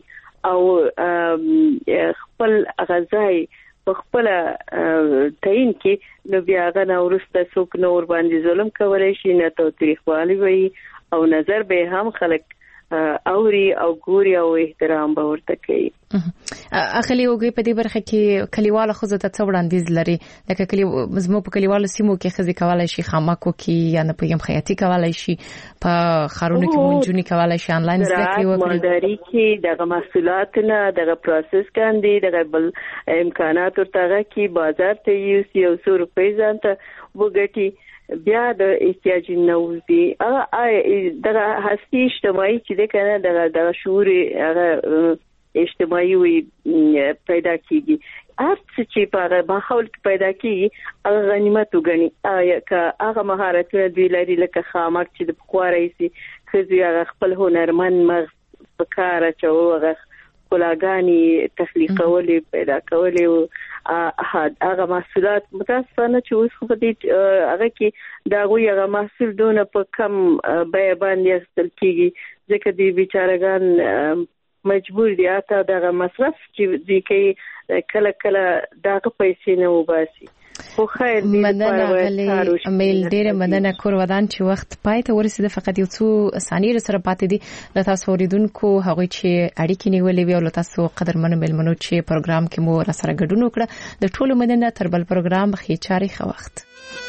او خپل هغه ځای په خپل تعین کې نو بیا هغه نه وروسته څوک نه ورباندې ظلم کولی شي نه تاوتریخوالي وي او نظر به هم خلک اوري او ګوري او احترام به ورته کوي. اخلي وګي په دې برخه کې کلیواله خو زته څو وړاندیز لري لکه کلی زمو په کلیوالو سیمو کې خزي کولای شي خامکو کې یا نه پېم خیاطي کولای شي په خارونو کې مونږونی کولای شي انلاین زده کړې وکړي. مالداري کې دغه محصولاتونه دغه پروسس کاندي دغه بل امکانات ورته کې بازار ته یو څو روپۍ ځانته وګټي بیا د احتیاج نوځي دغه هستی اجتماعي چې د کنه دغه شعور هغه اجتماعي وي پیدا کیږي هر څه چې په ماحول کې پیدا کیږي هغه غنیمت وګڼي هغه مهارتونه دی لري لکه خامک چې د بخواري سي خزي هغه خپل هنرمن مغز په کار اچو هغه کلاګانی تخلیقولي پیدا کولي هغه محصولات متاسفانه چې اوس خو دې هغه کې دا غوي هغه محصول دونه په کم بیه باندې استل کیږي ځکه دې بیچارهګان مجبور دي اته دغه مصرف چې دې کې کله کله دغه پیسې نه وباسي. خو خیر دې مننه غلي امیل ډیره مننه کور ودان چې وخت پای ته ورسېده فقط یو څو ثانیې سره پاتې دي د تاسو اوریدونکو هغه چې اړیکې نیولې وي او تاسو قدرمن ملمنو چې پروګرام کې مو را سره ګډون وکړه د ټولو مننه تر بل پروګرام خې چاري خو وخت